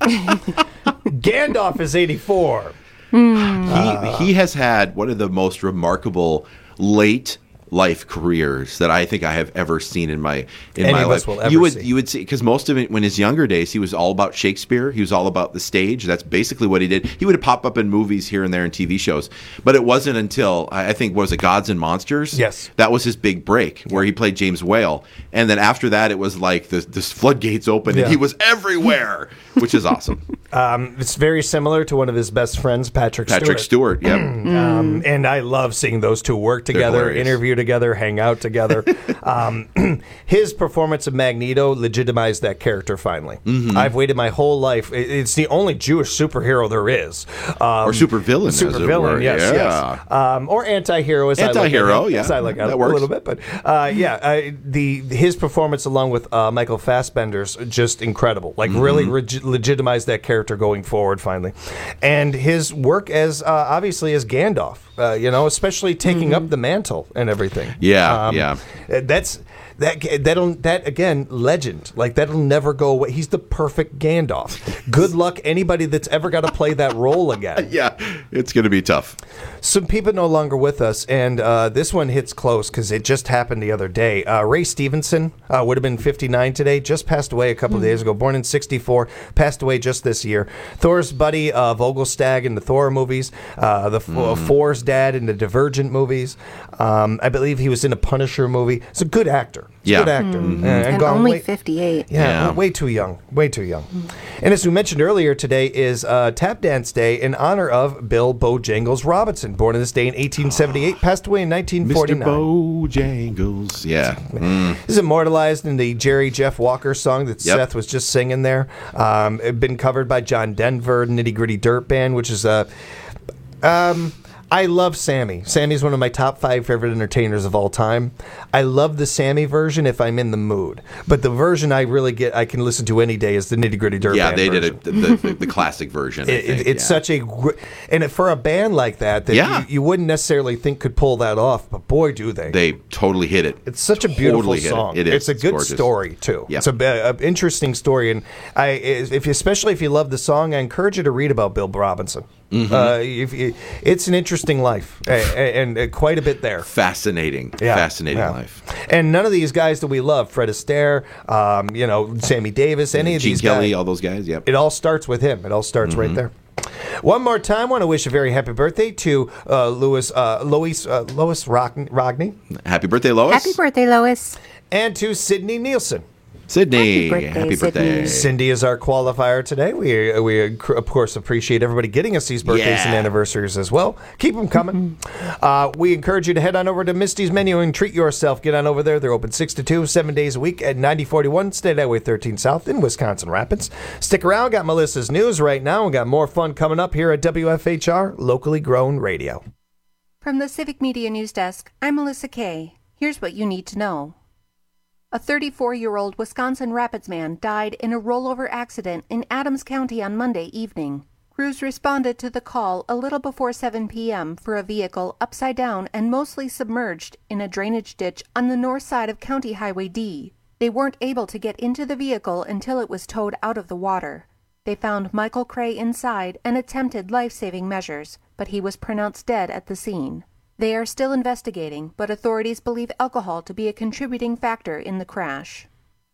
Gandalf is eighty-four. he he has had one of the most remarkable late life careers that I think I have ever seen in my in Any my of life. us will ever you would see. you would see because most of it when his younger days he was all about Shakespeare. He was all about the stage. That's basically what he did. He would pop up in movies here and there and T V shows, but it wasn't until I I think what was it Gods and Monsters. Yes. that was his big break where he played James Whale, and then after that it was like the the floodgates opened Yeah. and he was everywhere, which is awesome. Um, it's very similar to one of his best friends, Patrick Stewart. Patrick Stewart. Yep. Um, and I love seeing those two work together, hilarious. interview together, hang out together. um, his performance of Magneto legitimized that character finally. Mhm. I've waited my whole life. It- It's the only Jewish superhero there is. Um, Or supervillain, as it Supervillain, were. yes, Yeah. yes. Um, or anti-hero, as I look at Anti-hero, it. yeah. As I look at That it works. a little bit. But uh, yeah, I, the his performance along with uh, Michael Fassbender's just incredible. Like really Mhm. reg- legitimized that character going forward finally. And his work as uh, obviously as Gandalf, uh, you know, especially taking up the mantle and everything. Yeah, Um, yeah. That's that that'll that again legend. Like that'll never go away. He's the perfect Gandalf. Good luck anybody that's ever got to play that role again. Yeah, it's going to be tough. Some people no longer with us, and uh, this one hits close because it just happened the other day. Uh, Ray Stevenson uh, would have been fifty-nine today, just passed away a couple of days ago. Born in sixty-four, passed away just this year. Thor's buddy, uh, Vogelstag in the Thor movies, uh, the uh, Thor's dad in the Divergent movies. Um, I believe he was in a Punisher movie. He's a good actor. He's Yeah. a good actor. Mhm. Uh, And gone only way- fifty-eight. yeah, Yeah. way too young. Way too young. And as we mentioned earlier, today is uh, Tap Dance Day in honor of Bill Bojangles Robinson, born in this day in eighteen seventy-eight, passed away in nineteen Mister forty-nine. Bojangles. Yeah. Mm. This is immortalized in the Jerry Jeff Walker song that Yep. Seth was just singing there. Um, it been covered by John Denver, Nitty Gritty Dirt Band, which is a. Um, I love Sammy. Sammy's one of my top five favorite entertainers of all time. I love the Sammy version if I'm in the mood, but the version I really get, I can listen to any day is the Nitty Gritty Dirt Yeah, Band they version. did it, the, the, the classic version. I It, think, it, it's yeah. such a, gr- and for a band like that, that Yeah. you, you wouldn't necessarily think could pull that off, but boy, do they! They totally hit it. It's such a beautiful Totally hit it. song. It is. It's a It's good gorgeous. story too. Yeah. It's a, a, a interesting story, and I, if you, especially if you love the song, I encourage you to read about Bill Robinson. Mhm. Uh, if you, it's an interesting life, a- a- and, and quite a bit there. Fascinating. Yeah, Fascinating yeah. life. And none of these guys that we love, Fred Astaire, um, you know, Sammy Davis, any of Gene these Kelly, guys, all those guys. Yep. it all starts with him. It all starts right Mhm. there. One more time, want to wish a very happy birthday to uh, Louis, uh, Lois, uh, Lois Rock- Rogney, Happy birthday, Lois. Happy birthday, Lois. and to Sydney Nielsen. Sydney. Happy birthday, Happy birthday. Sydney. Cindy is our qualifier today. We we of course appreciate everybody getting us these birthdays Yeah. and anniversaries as well. Keep them coming. uh, we encourage you to head on over to Misty's Menu and treat yourself. Get on over there. They're open six to two, seven days a week at ninety forty-one State Highway thirteen South in Wisconsin Rapids. Stick around. Got Melissa's news right now. We got more fun coming up here at W F H R, locally grown radio. From the Civic Media News Desk, I'm Melissa Kay. Here's what you need to know. A thirty-four-year-old Wisconsin Rapids man died in a rollover accident in Adams County on Monday evening. Crews responded to the call a little before seven p.m. for a vehicle upside down and mostly submerged in a drainage ditch on the north side of County Highway D. They weren't able to get into the vehicle until it was towed out of the water. They found Michael Cray inside and attempted life-saving measures, but he was pronounced dead at the scene. They are still investigating, but authorities believe alcohol to be a contributing factor in the crash.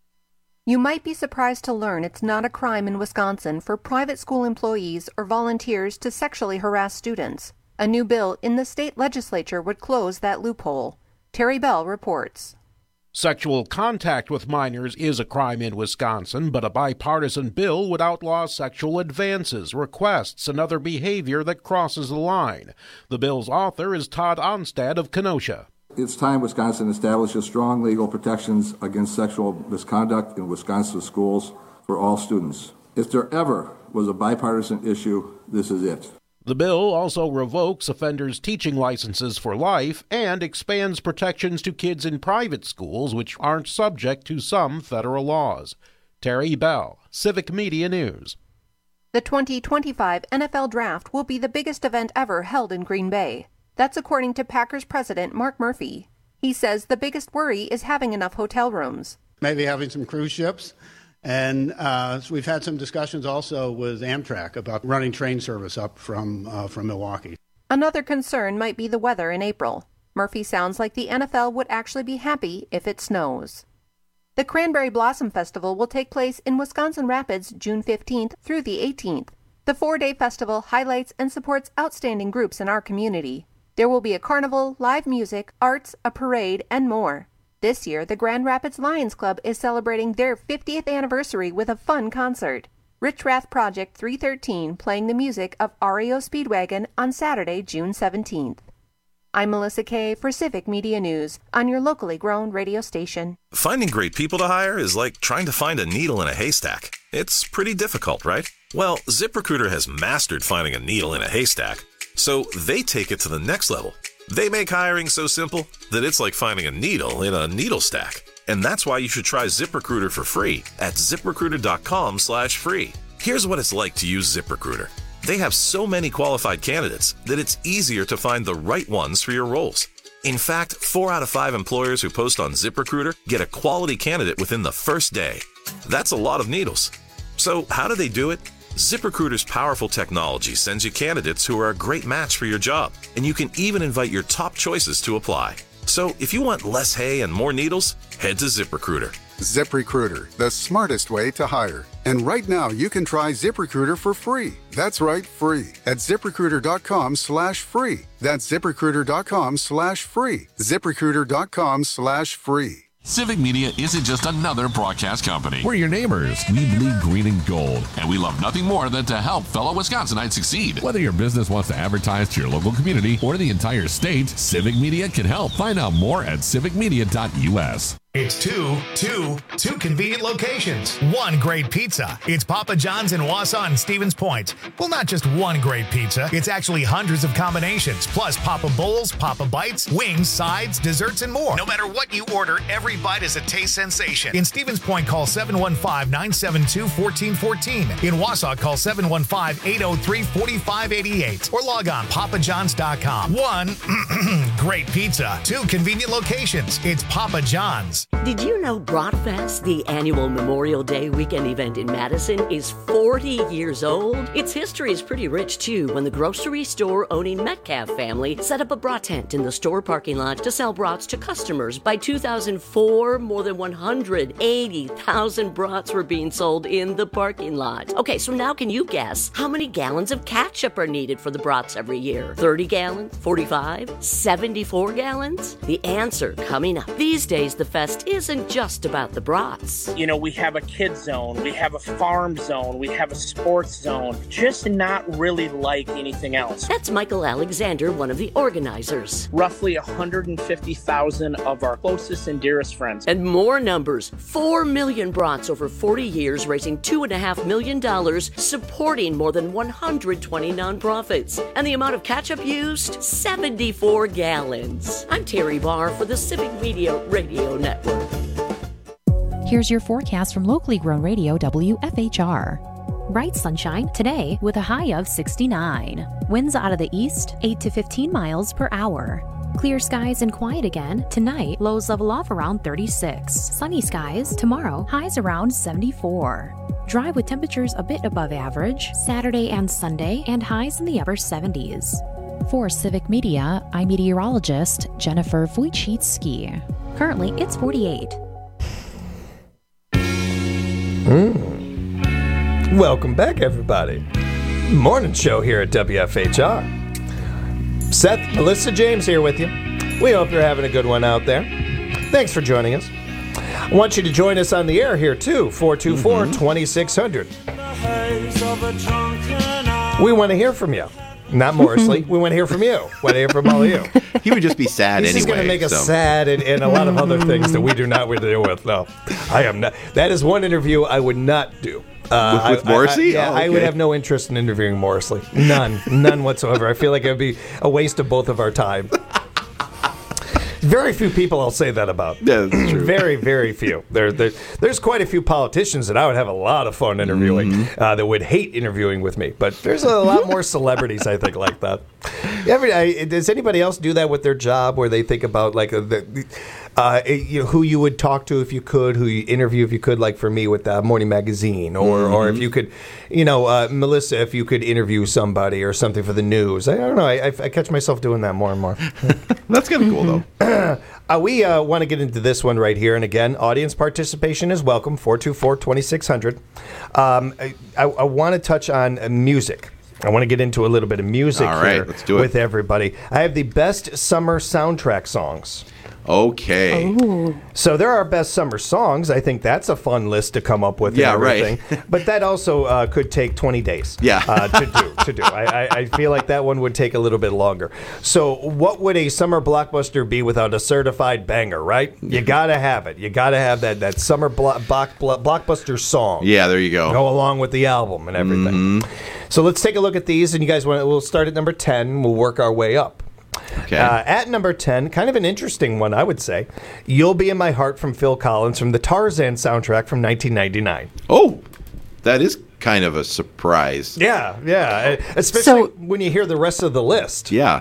You might be surprised to learn it's not a crime in Wisconsin for private school employees or volunteers to sexually harass students. A new bill in the state legislature would close that loophole. Terry Bell reports. Sexual contact with minors is a crime in Wisconsin, but a bipartisan bill would outlaw sexual advances, requests, and other behavior that crosses the line. The bill's author is Todd Onstad of Kenosha. It's time Wisconsin establishes strong legal protections against sexual misconduct in Wisconsin schools for all students. If there ever was a bipartisan issue, this is it. The bill also revokes offenders' teaching licenses for life and expands protections to kids in private schools which aren't subject to some federal laws. Terry Bell, Civic Media News. The twenty twenty-five N F L Draft will be the biggest event ever held in Green Bay. That's according to Packers president Mark Murphy. He says the biggest worry is having enough hotel rooms. Maybe having some cruise ships. And uh, so we've had some discussions also with Amtrak about running train service up from uh, from Milwaukee. Another concern might be the weather in April. Murphy sounds like the N F L would actually be happy if it snows. The Cranberry Blossom Festival will take place in Wisconsin Rapids June fifteenth through the eighteenth. The four-day festival highlights and supports outstanding groups in our community. There will be a carnival, live music, arts, a parade, and more. This year, the Grand Rapids Lions Club is celebrating their fiftieth anniversary with a fun concert. Rich Rath Project three thirteen playing the music of R E O Speedwagon on Saturday, June seventeenth. I'm Melissa Kay for Civic Media News on your locally grown radio station. Finding great people to hire is like trying to find a needle in a haystack. It's pretty difficult, right? Well, ZipRecruiter has mastered finding a needle in a haystack, so they take it to the next level. They make hiring so simple that it's like finding a needle in a needle stack. And that's why you should try ZipRecruiter for free at ZipRecruiter.com slash free. Here's what it's like to use ZipRecruiter. They have so many qualified candidates that it's easier to find the right ones for your roles. In fact, four out of five employers who post on ZipRecruiter get a quality candidate within the first day. That's a lot of needles. So how do they do it? ZipRecruiter's powerful technology sends you candidates who are a great match for your job, and you can even invite your top choices to apply. So if you want less hay and more needles, head to ZipRecruiter. ZipRecruiter, the smartest way to hire. And right now, you can try ZipRecruiter for free. That's right, free. At ZipRecruiter.com slash free. That's ZipRecruiter.com slash free. ZipRecruiter.com slash free. Civic Media isn't just another broadcast company. We're your neighbors. We bleed green and gold. And we love nothing more than to help fellow Wisconsinites succeed. Whether your business wants to advertise to your local community or the entire state, Civic Media can help. Find out more at civic media dot U S. It's two, two, two convenient locations. One great pizza. It's Papa John's in Wausau and Stevens Point. Well, not just one great pizza. It's actually hundreds of combinations, plus Papa Bowls, Papa Bites, wings, sides, desserts, and more. No matter what you order, every bite is a taste sensation. In Stevens Point, call seven one five, nine seven two, one four one four. In Wausau, call seven one five, eight oh three, four five eight eight. Or log on papa johns dot com. One great pizza. Two convenient locations. It's Papa John's. Did you know Bratfest, the annual Memorial Day weekend event in Madison, is forty years old? Its history is pretty rich, too, when the grocery store-owning Metcalf family set up a brat tent in the store parking lot to sell brats to customers. By two thousand four, more than one hundred eighty thousand brats were being sold in the parking lot. Okay, so now can you guess how many gallons of ketchup are needed for the brats every year? thirty gallons? forty-five? seventy-four gallons? The answer coming up. These days, the fest isn't just about the brats. You know, we have a kids zone, we have a farm zone, we have a sports zone, just not really like anything else. That's Michael Alexander, one of the organizers. Roughly one hundred fifty thousand of our closest and dearest friends. And more numbers. Four million brats over forty years, raising two and a half million dollars, supporting more than one hundred twenty nonprofits. And the amount of ketchup used? seventy-four gallons. I'm Terry Barr for the Civic Media Radio Network. Here's your forecast from locally grown radio W F H R. Bright sunshine today with a high of sixty-nine. Winds out of the east, eight to fifteen miles per hour. Clear skies and quiet again. Tonight, lows level off around thirty-six. Sunny skies. Tomorrow, highs around seventy-four. Dry with temperatures a bit above average. Saturday and Sunday, and highs in the upper seventies. For Civic Media, I'm meteorologist Jennifer Wojcicki. Currently, it's forty-eight. Mm. Welcome back, everybody. Morning show here at W F H R. Seth, Melissa, James here with you. We hope you're having a good one out there. Thanks for joining us. I want you to join us on the air here, too, four two four, two six zero zero. We want to hear from you. Not Morrisley. We want to hear from you. We want to hear from all of you. He would just be sad He's anyway. He's going to make us so. sad and, and a lot of other things that we do not want to deal with. No, I am not. That is one interview I would not do. Uh, with with I, Morrissey? I, yeah, oh, okay. I would have no interest in interviewing Morrisley. None. None whatsoever. I feel like it would be a waste of both of our time. Very few people I'll say that about. Yeah, that's true. Very, very few. There, there, there's quite a few politicians that I would have a lot of fun interviewing mm-hmm. uh, that would hate interviewing with me. But there's a lot more celebrities, I think, like that. Every, I, does anybody else do that with their job where they think about like a, the, uh, you know, who you would talk to if you could, who you interview if you could, like for me with uh, Morning Magazine, or, mm-hmm. or if you could, you know, uh, Melissa, if you could interview somebody or something for the news. I, I don't know. I, I catch myself doing that more and more. That's kind of cool, though. Uh, we uh, want to get into this one right here. And again, audience participation is welcome, four two four, two six zero zero. Um, I, I, I want to touch on uh, music. I want to get into a little bit of music All right, here let's do it. with everybody. I have the best summer soundtrack songs. Okay. Ooh. So there are best summer songs. I think that's a fun list to come up with. Yeah, and everything. right. But that also uh, could take twenty days. Yeah. uh, to do. To do. I, I, I feel like that one would take a little bit longer. So what would a summer blockbuster be without a certified banger? Right? You gotta have it. You gotta have that that summer blo- block, blo- blockbuster song. Yeah, there you go. Go along with the album and everything. Mm-hmm. So let's take a look at these, and you guys want. We'll start at number ten. We'll work our way up. Okay. Uh, at number ten, kind of an interesting one, I would say. You'll Be in My Heart from Phil Collins from the Tarzan soundtrack from nineteen ninety-nine. Oh, that is kind of a surprise. Yeah, yeah. Especially So- when you hear the rest of the list. Yeah.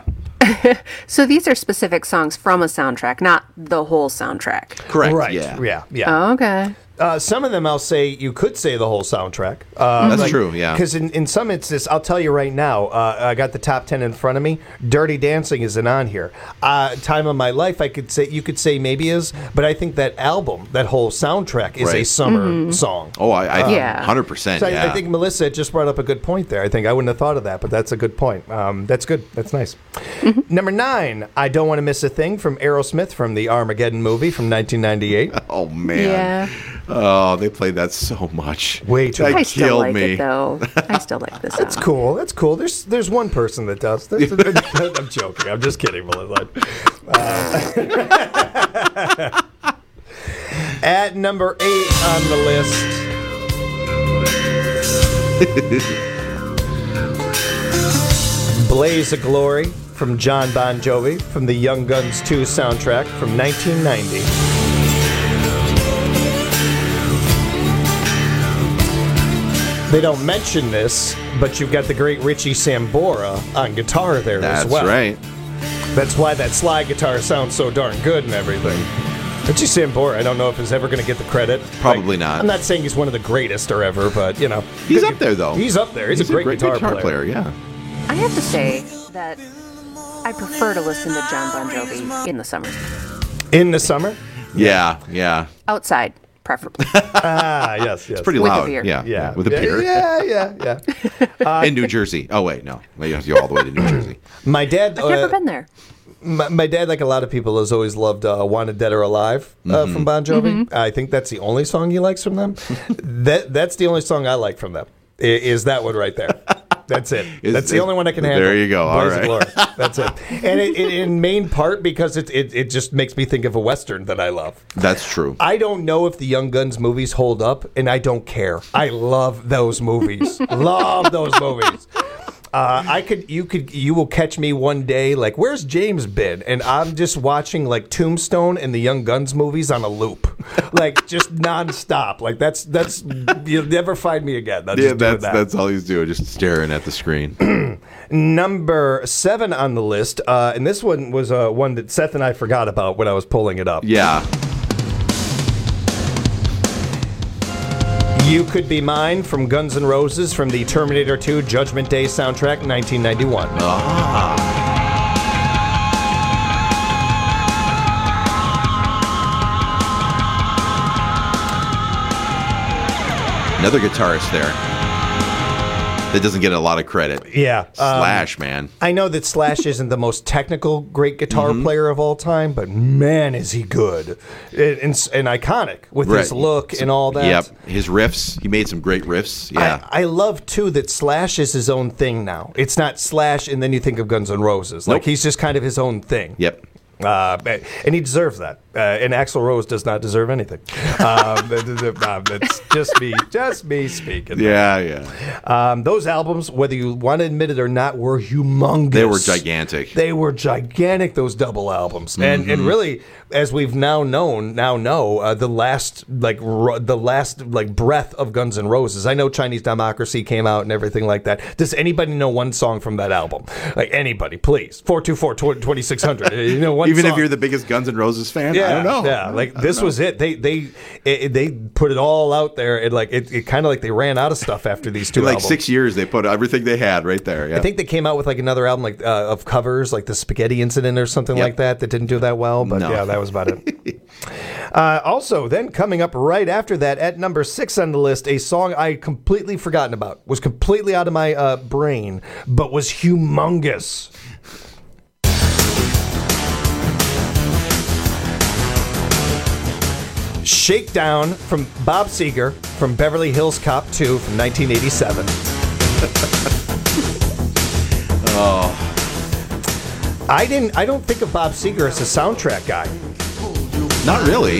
So these are specific songs from a soundtrack, not the whole soundtrack. Correct. Right. Yeah. Yeah. Yeah. Oh, okay. Uh, some of them I'll say you could say the whole soundtrack. Uh, That's true, yeah. Because in, in some instances, I'll tell you right now, uh, I got the top ten in front of me. Dirty Dancing isn't on here. Uh, Time of My Life, I could say you could say maybe is, but I think that album, that whole soundtrack, is Right. a summer Mm-hmm. song. Oh, I, I Yeah. one hundred percent. So I- yeah. I think Melissa just brought up a good point there. I think I wouldn't have thought of that, but that's a good point. Um, that's good. That's nice. Number nine, I Don't Want to Miss a Thing from Aerosmith from the Armageddon movie from nineteen ninety-eight. Oh, man. Yeah. Oh, they played that so much. Way too That much. I still killed like me. it, though. I still like this song. That's cool. That's cool. There's there's one person that does. That's, I'm joking. I'm just kidding, Melissa. Uh, at number eight on the list, Blaze of Glory from John Bon Jovi from the Young Guns two soundtrack from nineteen ninety. They don't mention this, but you've got the great Richie Sambora on guitar there That's as well. right. That's why that slide guitar sounds so darn good and everything. Richie Sambora, I don't know if he's ever going to get the credit. Probably Like, not. I'm not saying he's one of the greatest or ever, but, you know. He's up there, though. He's up there. He's, He's a great, guitar, player. player. Yeah. I have to say that I prefer to listen to John Bon Jovi in the summer. In the summer? Yeah. Yeah. Outside, preferably. Ah, yes, yes. It's pretty With a loud. beer. Yeah. Yeah. With a beer. Yeah, yeah, yeah. In New Jersey. Oh, wait. No. You have to go all the way to New Jersey. My dad... I've never uh, been there. My, my dad, like a lot of people, has always loved uh, "Wanted Dead or Alive" uh, Mm-hmm. from Bon Jovi. Mm-hmm. I think that's the only song he likes from them. that That's the only song I like from them. i- Is that one right there? That's it. Is- That's the is- only one I can there handle. you go. All Blaze of right. Glory. That's it. And it, it, in main part because it, it it just makes me think of a Western that I love. That's true. I don't know if the Young Guns movies hold up, and I don't care. I love those movies. love those movies. Uh, I could, you could, you will catch me one day. Like, where's James been? And I'm just watching like Tombstone and the Young Guns movies on a loop, like just nonstop. Like that's that's you'll never find me again. I'll Yeah, just do that's that. that's all he's doing, just staring at the screen. Number seven on the list, uh, and this one was uh, one that Seth and I forgot about when I was pulling it up. Yeah. You Could Be Mine from Guns N' Roses from the Terminator two Judgment Day soundtrack, nineteen ninety-one. Ah. Another guitarist there that doesn't get a lot of credit. Yeah. Slash, um, man. I know that Slash isn't the most technical great guitar Mm-hmm. player of all time, but man, is he good. And, and, and iconic with his Right. look and all that. Yep. His riffs. He made some great riffs. Yeah. I, I love, too, that Slash is his own thing now. It's not Slash and then you think of Guns N' Roses. Like, Nope. he's just kind of his own thing. Yep. Uh, and he deserves that. Uh, and Axl Rose does not deserve anything. Um, it's just me, just me speaking. Yeah, yeah. Um, those albums, whether you want to admit it or not, were humongous. They were gigantic. They were gigantic. Those double albums, and Mm-hmm. and really, as we've now known, now know uh, the last like ro- the last like breath of Guns N' Roses. I know Chinese Democracy came out and everything like that. Does anybody know one song from that album? Like anybody, please. four two four, twenty-six hundred. You know one Even song. if you're the biggest Guns N' Roses fan, Yeah, I don't know. Yeah, like I don't this know. was it. They they it, they put it all out there. It like it, it kind of like they ran out of stuff after these two In like albums. six years, they put everything they had right there. Yeah. I think they came out with like another album like uh, of covers, like the Spaghetti Incident or something Yep. like that, that didn't do that well. But No. yeah, that was about it. uh, also, then coming up right after that, at number six on the list, a song I had completely forgotten about, was completely out of my uh, brain, but was humongous. Shakedown from Bob Seger from Beverly Hills Cop two from nineteen eighty-seven. Oh. I didn't. I don't think of Bob Seger as a soundtrack guy. Not really.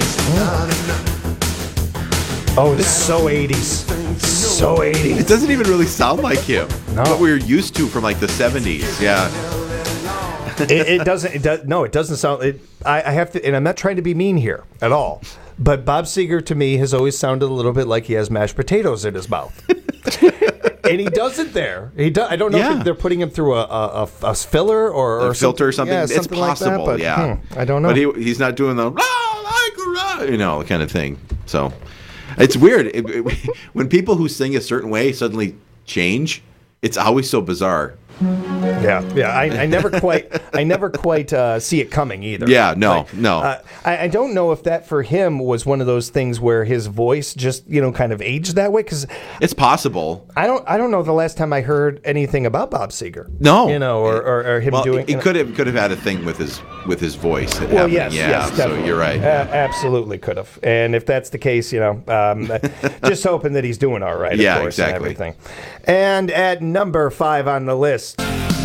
Oh, this is so eighties. So eighties. It doesn't even really sound like him. No. What we were used to from like the seventies. Yeah. it, it doesn't. It does. No, it doesn't sound. It, I, I have to, and I'm not trying to be mean here at all. But Bob Seger to me has always sounded a little bit like he has mashed potatoes in his mouth. And he does it there. He do, I don't know Yeah. if they're putting him through a, a, a, a filler or, or A filter or something. Yeah, It's something like possible. that, but, yeah. hmm, I don't know. But he, he's not doing the you know kind of thing. So it's weird it, it, when people who sing a certain way suddenly change. It's always so bizarre. Yeah, yeah. I, I never quite, I never quite uh, see it coming either. Yeah, no, Like, no. Uh, I, I don't know if that for him was one of those things where his voice just, you know, kind of aged that way. Because it's possible. I don't, I don't know the last time I heard anything about Bob Seger. No, you know, or, or, or him well, doing. He you know- could have could have had a thing with his with his voice. Well, happening. yes, yeah. yes, so definitely. you're right. Uh, absolutely could have. And if that's the case, you know, um, just hoping that he's doing all right. Of Yeah, course, and exactly. everything. And at number five on the list.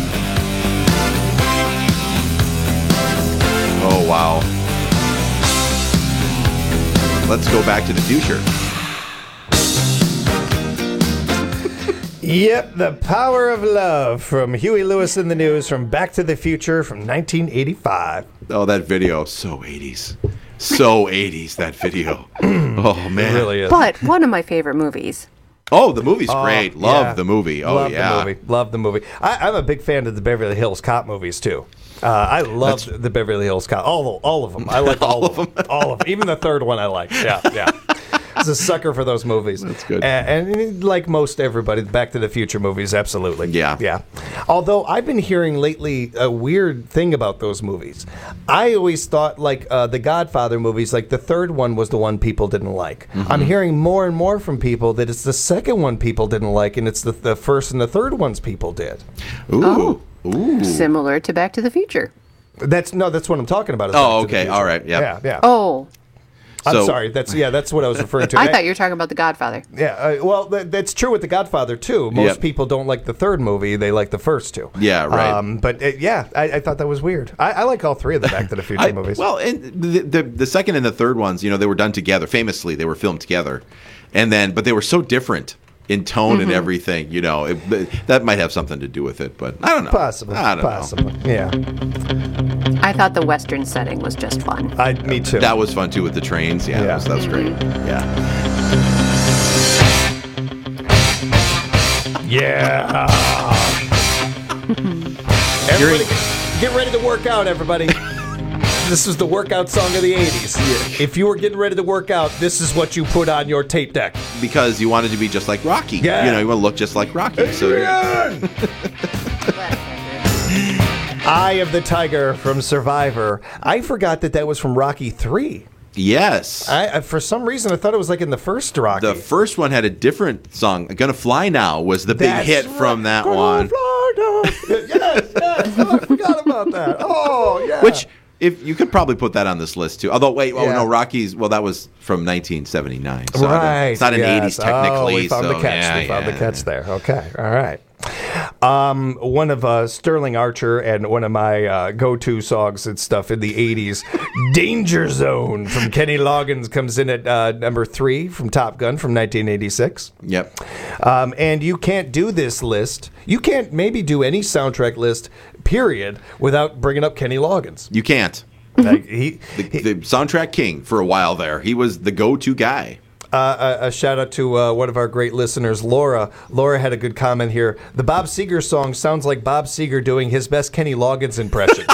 Oh, wow. Let's go back to the future. Yep, The Power of Love from Huey Lewis in the News from Back to the Future from nineteen eighty-five. Oh, that video. So eighties. So eighties, that video. Oh, man. It really is. But one of my favorite movies. Oh, the movie's Oh, great. Love yeah. the movie. Oh, Love yeah. the movie. Love the movie. I, I'm a big fan of the Beverly Hills Cop movies, too. Uh, I love the Beverly Hills Cop. All, all of them. I like all, of them. All of them. Even the third one I like. Yeah, yeah. I was a sucker for those movies. That's good. And, and like most everybody, Back to the Future movies, absolutely. Yeah. Yeah. Although I've been hearing lately a weird thing about those movies. I always thought, like, uh, the Godfather movies, like the third one was the one people didn't like. Mm-hmm. I'm hearing more and more from people that it's the second one people didn't like, and it's the, the first and the third ones people did. Ooh. Oh. Ooh. Similar to Back to the Future. That's no, that's what I'm talking about. is Oh, Back to the okay. Future. All right. Yep. Yeah, yeah. Oh, I'm So- sorry. That's yeah. That's what I was referring to. I thought you were talking about The Godfather. Yeah, uh, well, th- that's true with The Godfather, too. Most Yep. people don't like the third movie. They like the first two. Yeah, right. Um, but, uh, yeah, I, I thought that was weird. I, I like all three of the Back to the Future I- movies. Well, and the, the the second and the third ones, you know, they were done together. Famously, they were filmed together, and then but they were so different in tone and Mhm. everything. You know, it, th- that might have something to do with it. But I don't know. Possibly. I don't Possibly. Yeah. I thought the Western setting was just fun. I, me too. know. That was fun too with the trains. Yeah, Yeah. That, was, that was great. Yeah. Yeah. Everybody, get, get ready to work out, everybody. This is the workout song of the eighties. Yeah. If you were getting ready to work out, this is what you put on your tape deck. Because you wanted to be just like Rocky. Yeah. You know, you want to look just like Rocky. So Eye of the Tiger from Survivor. I forgot that that was from Rocky three. Yes. I, I for some reason I thought it was like in the first Rocky. The first one had a different song. Gonna Fly Now was the big That's hit right. from that Gonna one. Fly now. Yes, yes. Oh, I forgot about that. Oh, yeah. Which, if you could probably put that on this list too. Although, wait, oh Yeah. no, Rocky's. Well, that was from nineteen seventy-nine. So Right. It's not an yes. eighties technically. Oh, we found so, the catch. Yeah, we found yeah. the catch there. Okay. All right. Um, one of uh, Sterling Archer and one of my uh, go-to songs and stuff in the eighties, Danger Zone from Kenny Loggins comes in at uh, number three from Top Gun from nineteen eighty-six. Yep. Um, and you can't do this list. You can't maybe do any soundtrack list, period, without bringing up Kenny Loggins. You can't. Like, he, the, the soundtrack king for a while there. He was the go-to guy. Uh, a, a shout out to uh, one of our great listeners, Laura. Laura had a good comment here. The Bob Seger song sounds like Bob Seger doing his best Kenny Loggins impression.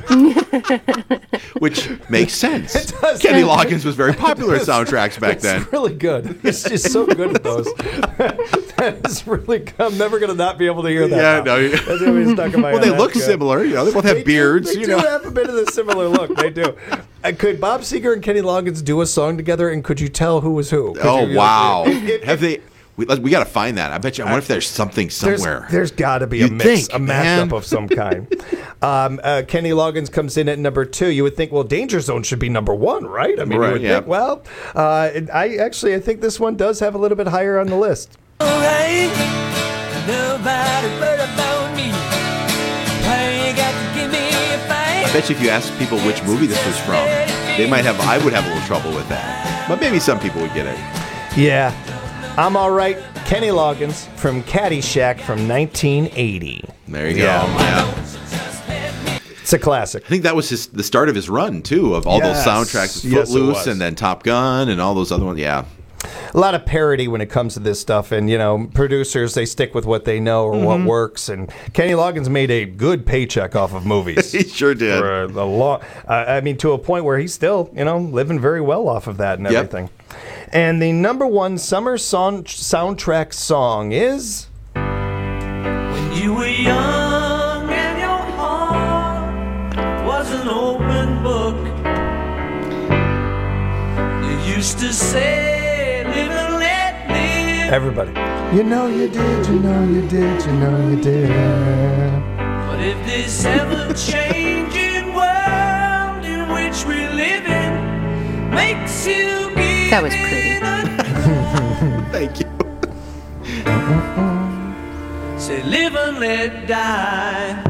Which makes sense. It does. Kenny Loggins was very popular at soundtracks back it's then. really good. He's just so good at those. That is really good. I'm never going to not be able to hear that. Yeah, now. no. That's gonna be stuck in my Well, head. they look That's good. similar. You know, they both have They beards. Do, they you do know. have a bit of a similar look. They do. Uh, could Bob Seger and Kenny Loggins do a song together, and could you tell who was who? Could Oh you, wow! It, it, have they? We, we got to find that. I bet you. I wonder if there's something somewhere. There's, there's got to be a You'd mix, think, a man. mashup of some kind. um, uh, Kenny Loggins comes in at number two. You would think, well, Danger Zone should be number one, right? I mean, Right, you would yeah. think, well, uh, it- I actually I think this one does have a little bit higher on the list. Alright, nobody but about me. Why you got to give me a fight? I bet you if you ask people which movie this was from, they might have. I would have a little trouble with that, but maybe some people would get it. Yeah, I'm all right. Kenny Loggins from Caddyshack from nineteen eighty. There you go. Yeah. Yeah. It's a classic. I think that was his the start of his run too, of all Yes. those soundtracks, Yes, it Footloose was. and then Top Gun and all those other ones. Yeah. A lot of parody when it comes to this stuff, and you know, producers they stick with what they know or what Mhm. works. And Kenny Loggins made a good paycheck off of movies. He sure did. For a, a long, uh, I mean, to a point where he's still, you know, living very well off of that and Yep. everything. And the number one summer song soundtrack song is When you were young and your heart was an open book, you used to say, live and let live. everybody. You know you did, you know you did, you know you did. But if this ever-changing world in which we live in makes you give That was pretty. Thank you. Say live and let die.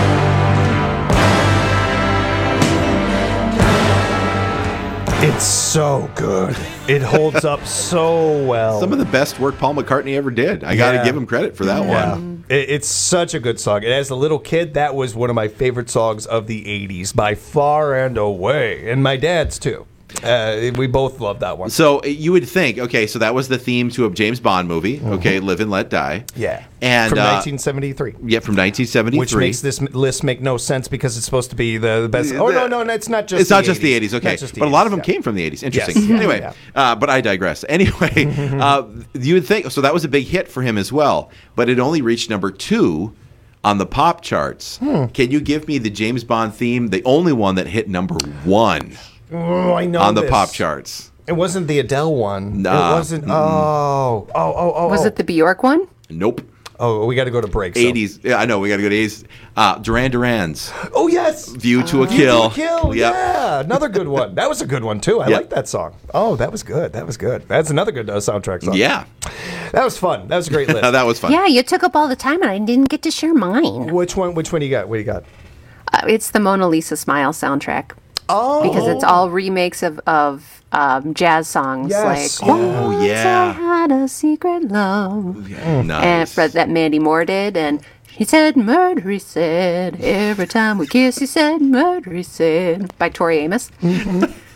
It's so good. It holds up so well. Some of the best work Paul McCartney ever did. I got to Yeah. give him credit for that Yeah. one. It, it's such a good song. And as a little kid, that was one of my favorite songs of the eighties by far and away. And my dad's too. Uh, we both love that one. So uh, you would think, okay, so that was the theme to a James Bond movie, okay, Live and Let Die. Yeah. And from uh, nineteen seventy-three. Yeah, from nineteen seventy-three. Which makes this m- list make no sense because it's supposed to be the, the best. Oh, no, no, no, it's not just It's the not just the eighties. eighties, okay. Not just the But a lot of eighties, them yeah. came from the eighties. Yes. Interesting. Yeah, Anyway, yeah. Uh, but I digress. Anyway, uh, you would think, so that was a big hit for him as well, but it only reached number two on the pop charts. Hmm. Can you give me the James Bond theme, the only one that hit number one Oh, I know on the this. pop charts? It wasn't the Adele one. Nah. It wasn't. Oh. Oh, oh, oh. Was oh. it the Bjork one? Nope. Oh, we got to go to break. so- eighties. Yeah, I know. We got to go to eighties. Uh, Duran Duran's Oh, yes. View to a View Kill. to a Kill. Yep. Yeah. Another good one. That was a good one, too. I Yep. like that song. Oh, that was good. That was good. That's another good uh, soundtrack song. Yeah. That was fun. That was a great list. That was fun. Yeah, you took up all the time and I didn't get to share mine. Which one? Which one do you got? What do you got? Uh, it's the Mona Lisa Smile soundtrack. Oh. Because it's all remakes of, of um, jazz songs. Yes. Like, Oh, "Once yeah. I had a secret love. And Nice. for, that Mandy Moore did. And he said, murder, he said. Every time we kiss, he said, murder, he said. By Tori Amos. Mm-hmm. Yeah.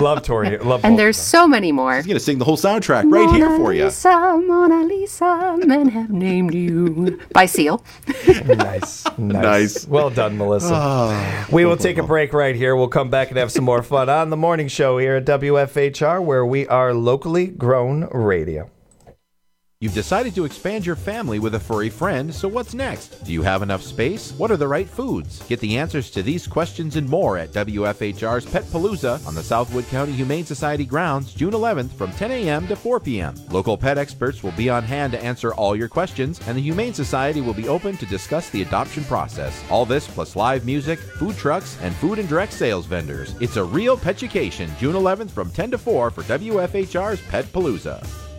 love Tori. Love And there's so many more. He's going to sing the whole soundtrack right Mona here for you. Lisa, Mona Lisa, men have named you. By Seal. Nice, nice. Nice. Well done, Melissa. Oh. We will take a break right here. We'll come back and have some more fun on the morning show here at W F H R, where we are locally grown radio. You've decided to expand your family with a furry friend, so what's next? Do you have enough space? What are the right foods? Get the answers to these questions and more at W F H R's Pet Palooza on the Southwood County Humane Society grounds June eleventh from ten a.m. to four p.m. Local pet experts will be on hand to answer all your questions, and the Humane Society will be open to discuss the adoption process. All this plus live music, food trucks, and food and direct sales vendors. It's a real petucation, June eleventh from ten to four for W F H R's Pet Palooza.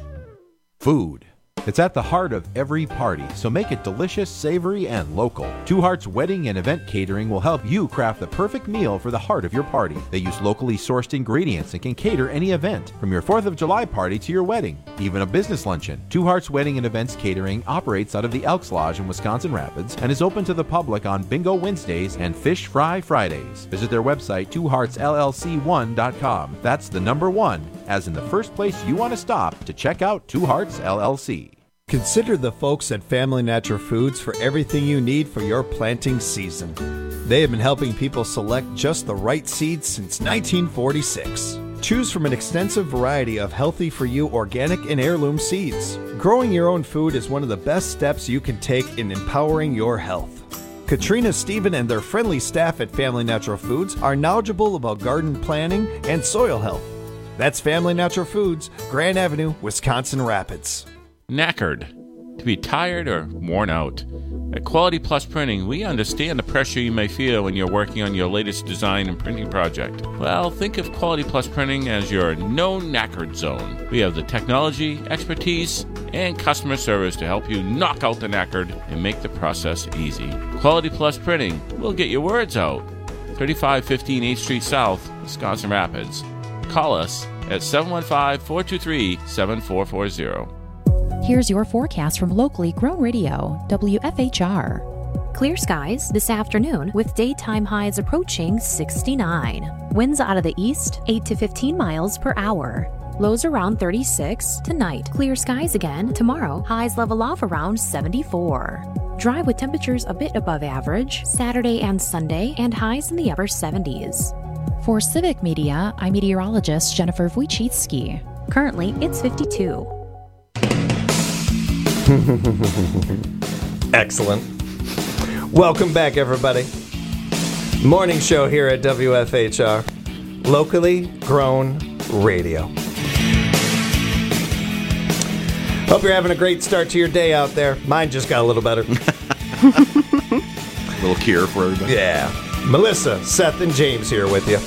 Food. It's at the heart of every party, so make it delicious, savory, and local. Two Hearts Wedding and Event Catering will help you craft the perfect meal for the heart of your party. They use locally sourced ingredients and can cater any event, from your fourth of July party to your wedding, even a business luncheon. Two Hearts Wedding and Events Catering operates out of the Elks Lodge in Wisconsin Rapids and is open to the public on Bingo Wednesdays and Fish Fry Fridays. Visit their website, two hearts l l c one dot com. That's the number one, as in the first place you want to stop to check out Two Hearts L L C. Consider the folks at Family Natural Foods for everything you need for your planting season. They have been helping people select just the right seeds since nineteen forty-six. Choose from an extensive variety of healthy-for-you organic and heirloom seeds. Growing your own food is one of the best steps you can take in empowering your health. Katrina, Stephen, and their friendly staff at Family Natural Foods are knowledgeable about garden planning and soil health. That's Family Natural Foods, Grand Avenue, Wisconsin Rapids. Knackered. To be tired or worn out. At Quality Plus Printing, we understand the pressure you may feel when you're working on your latest design and printing project. Well, think of Quality Plus Printing as your no knackered zone. We have the technology, expertise, and customer service to help you knock out the knackered and make the process easy. Quality Plus Printing will get your words out. thirty-five fifteen eighth Street South, Wisconsin Rapids. Call us at seven one five, four two three, seven four four zero. Here's your forecast from locally grown radio, W F H R. Clear skies this afternoon with daytime highs approaching sixty-nine. Winds out of the east, eight to fifteen miles per hour. Lows around thirty-six. Tonight, clear skies again. Tomorrow, highs level off around seventy-four. Dry with temperatures a bit above average Saturday and Sunday, and highs in the upper seventies. For Civic Media, I'm meteorologist Jennifer Wojcicki. Currently, it's fifty-two. Excellent. Welcome back, everybody. Morning show here at W F H R, locally grown radio. Hope you're having a great start to your day out there. Mine just got a little better. Little cure for everybody. Yeah. Melissa, Seth, and James here with you.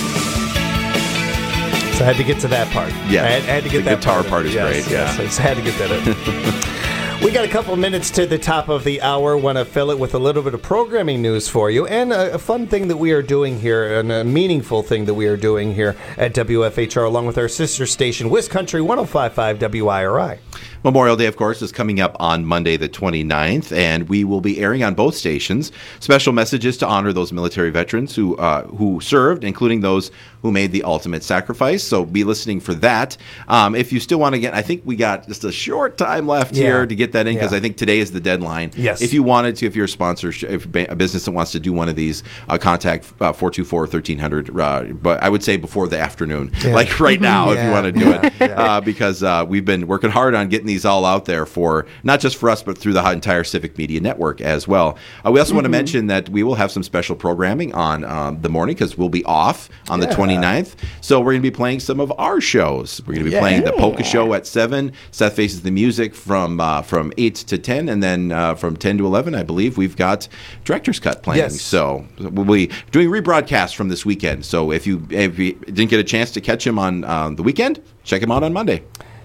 So I had to get to that part. Yeah. I had, I had to get the that guitar part, part is yes, great. Yes, Yeah. I just had to get that in. We got a couple minutes to the top of the hour. Want to fill it with a little bit of programming news for you, and a, a fun thing that we are doing here, and a meaningful thing that we are doing here at W F H R, along with our sister station, Wiz Country one oh five point five W I R I. Memorial Day, of course, is coming up on Monday the twenty-ninth, and we will be airing on both stations special messages to honor those military veterans who uh, who served, including those who made the ultimate sacrifice. So be listening for that. Um, if you still want to get, I think we got just a short time left Yeah. here to get that in, because Yeah. I think today is the deadline. Yes. If you wanted to, if you're a sponsor, if a business that wants to do one of these, uh, contact uh, four two four, one three zero zero. Uh, but I would say before the afternoon, Yeah. like right now, if you Yeah. want to do it, uh, because uh, we've been working hard on getting these all out there for not just for us, but through the entire Civic Media Network as well. Uh, we also want to Mhm. mention that we will have some special programming on um, the morning, because we'll be off on the Yeah. twenty-ninth. So we're going to be playing some of our shows. We're going to be Yeah. playing the Polka Show at seven. Seth Faces the Music from uh, from eight to ten, and then uh, from ten to eleven, I believe, we've got Director's Cut playing. Yes. So we'll be doing rebroadcasts from this weekend. So if you, if you didn't get a chance to catch him on uh, the weekend, check him out on Monday.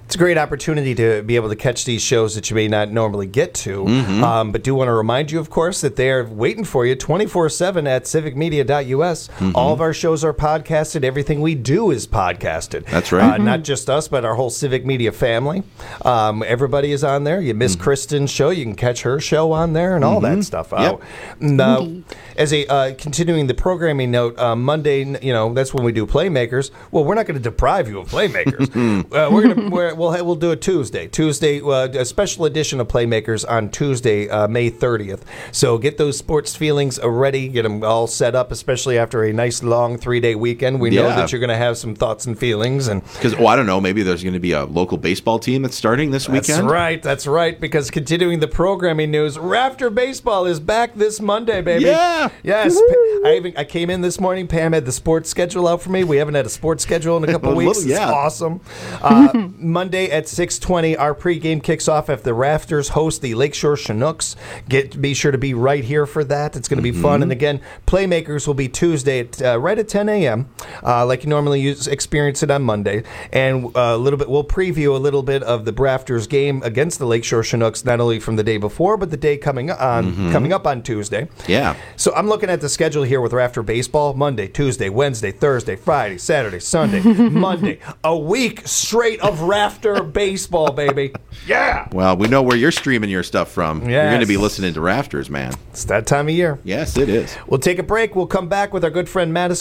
It's a great opportunity to be able to catch these shows that you may not normally get to. Mhm. Um, but do want to remind you, of course, that they are waiting for you twenty-four seven at civic media dot U S. Mhm. All of our shows are podcasted. Everything we do is podcasted. That's right. Uh, Not just us, but our whole Civic Media family. Um, everybody is on there. You miss Kristen's show, you can catch her show on there and all that Mhm. stuff. Yep. out. And, uh, as a uh, continuing the programming note, uh, Monday, you know, that's when we do Playmakers. Well, we're not going to deprive you of Playmakers. uh, we're gonna we're, we'll ha- we'll do it Tuesday. Tuesday, uh, a special edition of Playmakers on Tuesday, uh, May thirtieth. So get those sports feelings uh, ready. Get them all set up, especially after a nice long three day weekend. We know Yeah. that you're going to have some thoughts and feelings and. Because, oh, I don't know, maybe there's going to be a local baseball team that's starting this That's weekend. right. That's right. Because continuing the programming news, Rafter Baseball is back this Monday, baby. Yeah. Yes. I even I came in this morning. Pam had the sports schedule out for me. We haven't had a sports schedule in a couple A weeks. little- yeah. It's awesome. Uh, Monday at six twenty, our pregame kicks off after the Rafters host the Lakeshore Chinooks. Get be sure to be right here for that. It's going to be fun. And again, Playmakers will be Tuesday at uh, right at ten a.m. Uh, like you normally use, experience it on Monday. And uh, a little bit, we'll preview a little bit of the Rafters game against the Lakeshore Chinooks, not only from the day before, but the day coming on Mhm. coming up on Tuesday. Yeah. So I'm looking at the schedule here with Rafter Baseball: Monday, Tuesday, Wednesday, Thursday, Friday, Saturday, Sunday, Monday. A week straight of Rafter Baseball, baby. Yeah. Well, we know where you're streaming your stuff from. You're Yes. going to be listening to Rafters, man. It's that time of year. Yes, it is. We'll take a break. We'll come back with our good friend Madison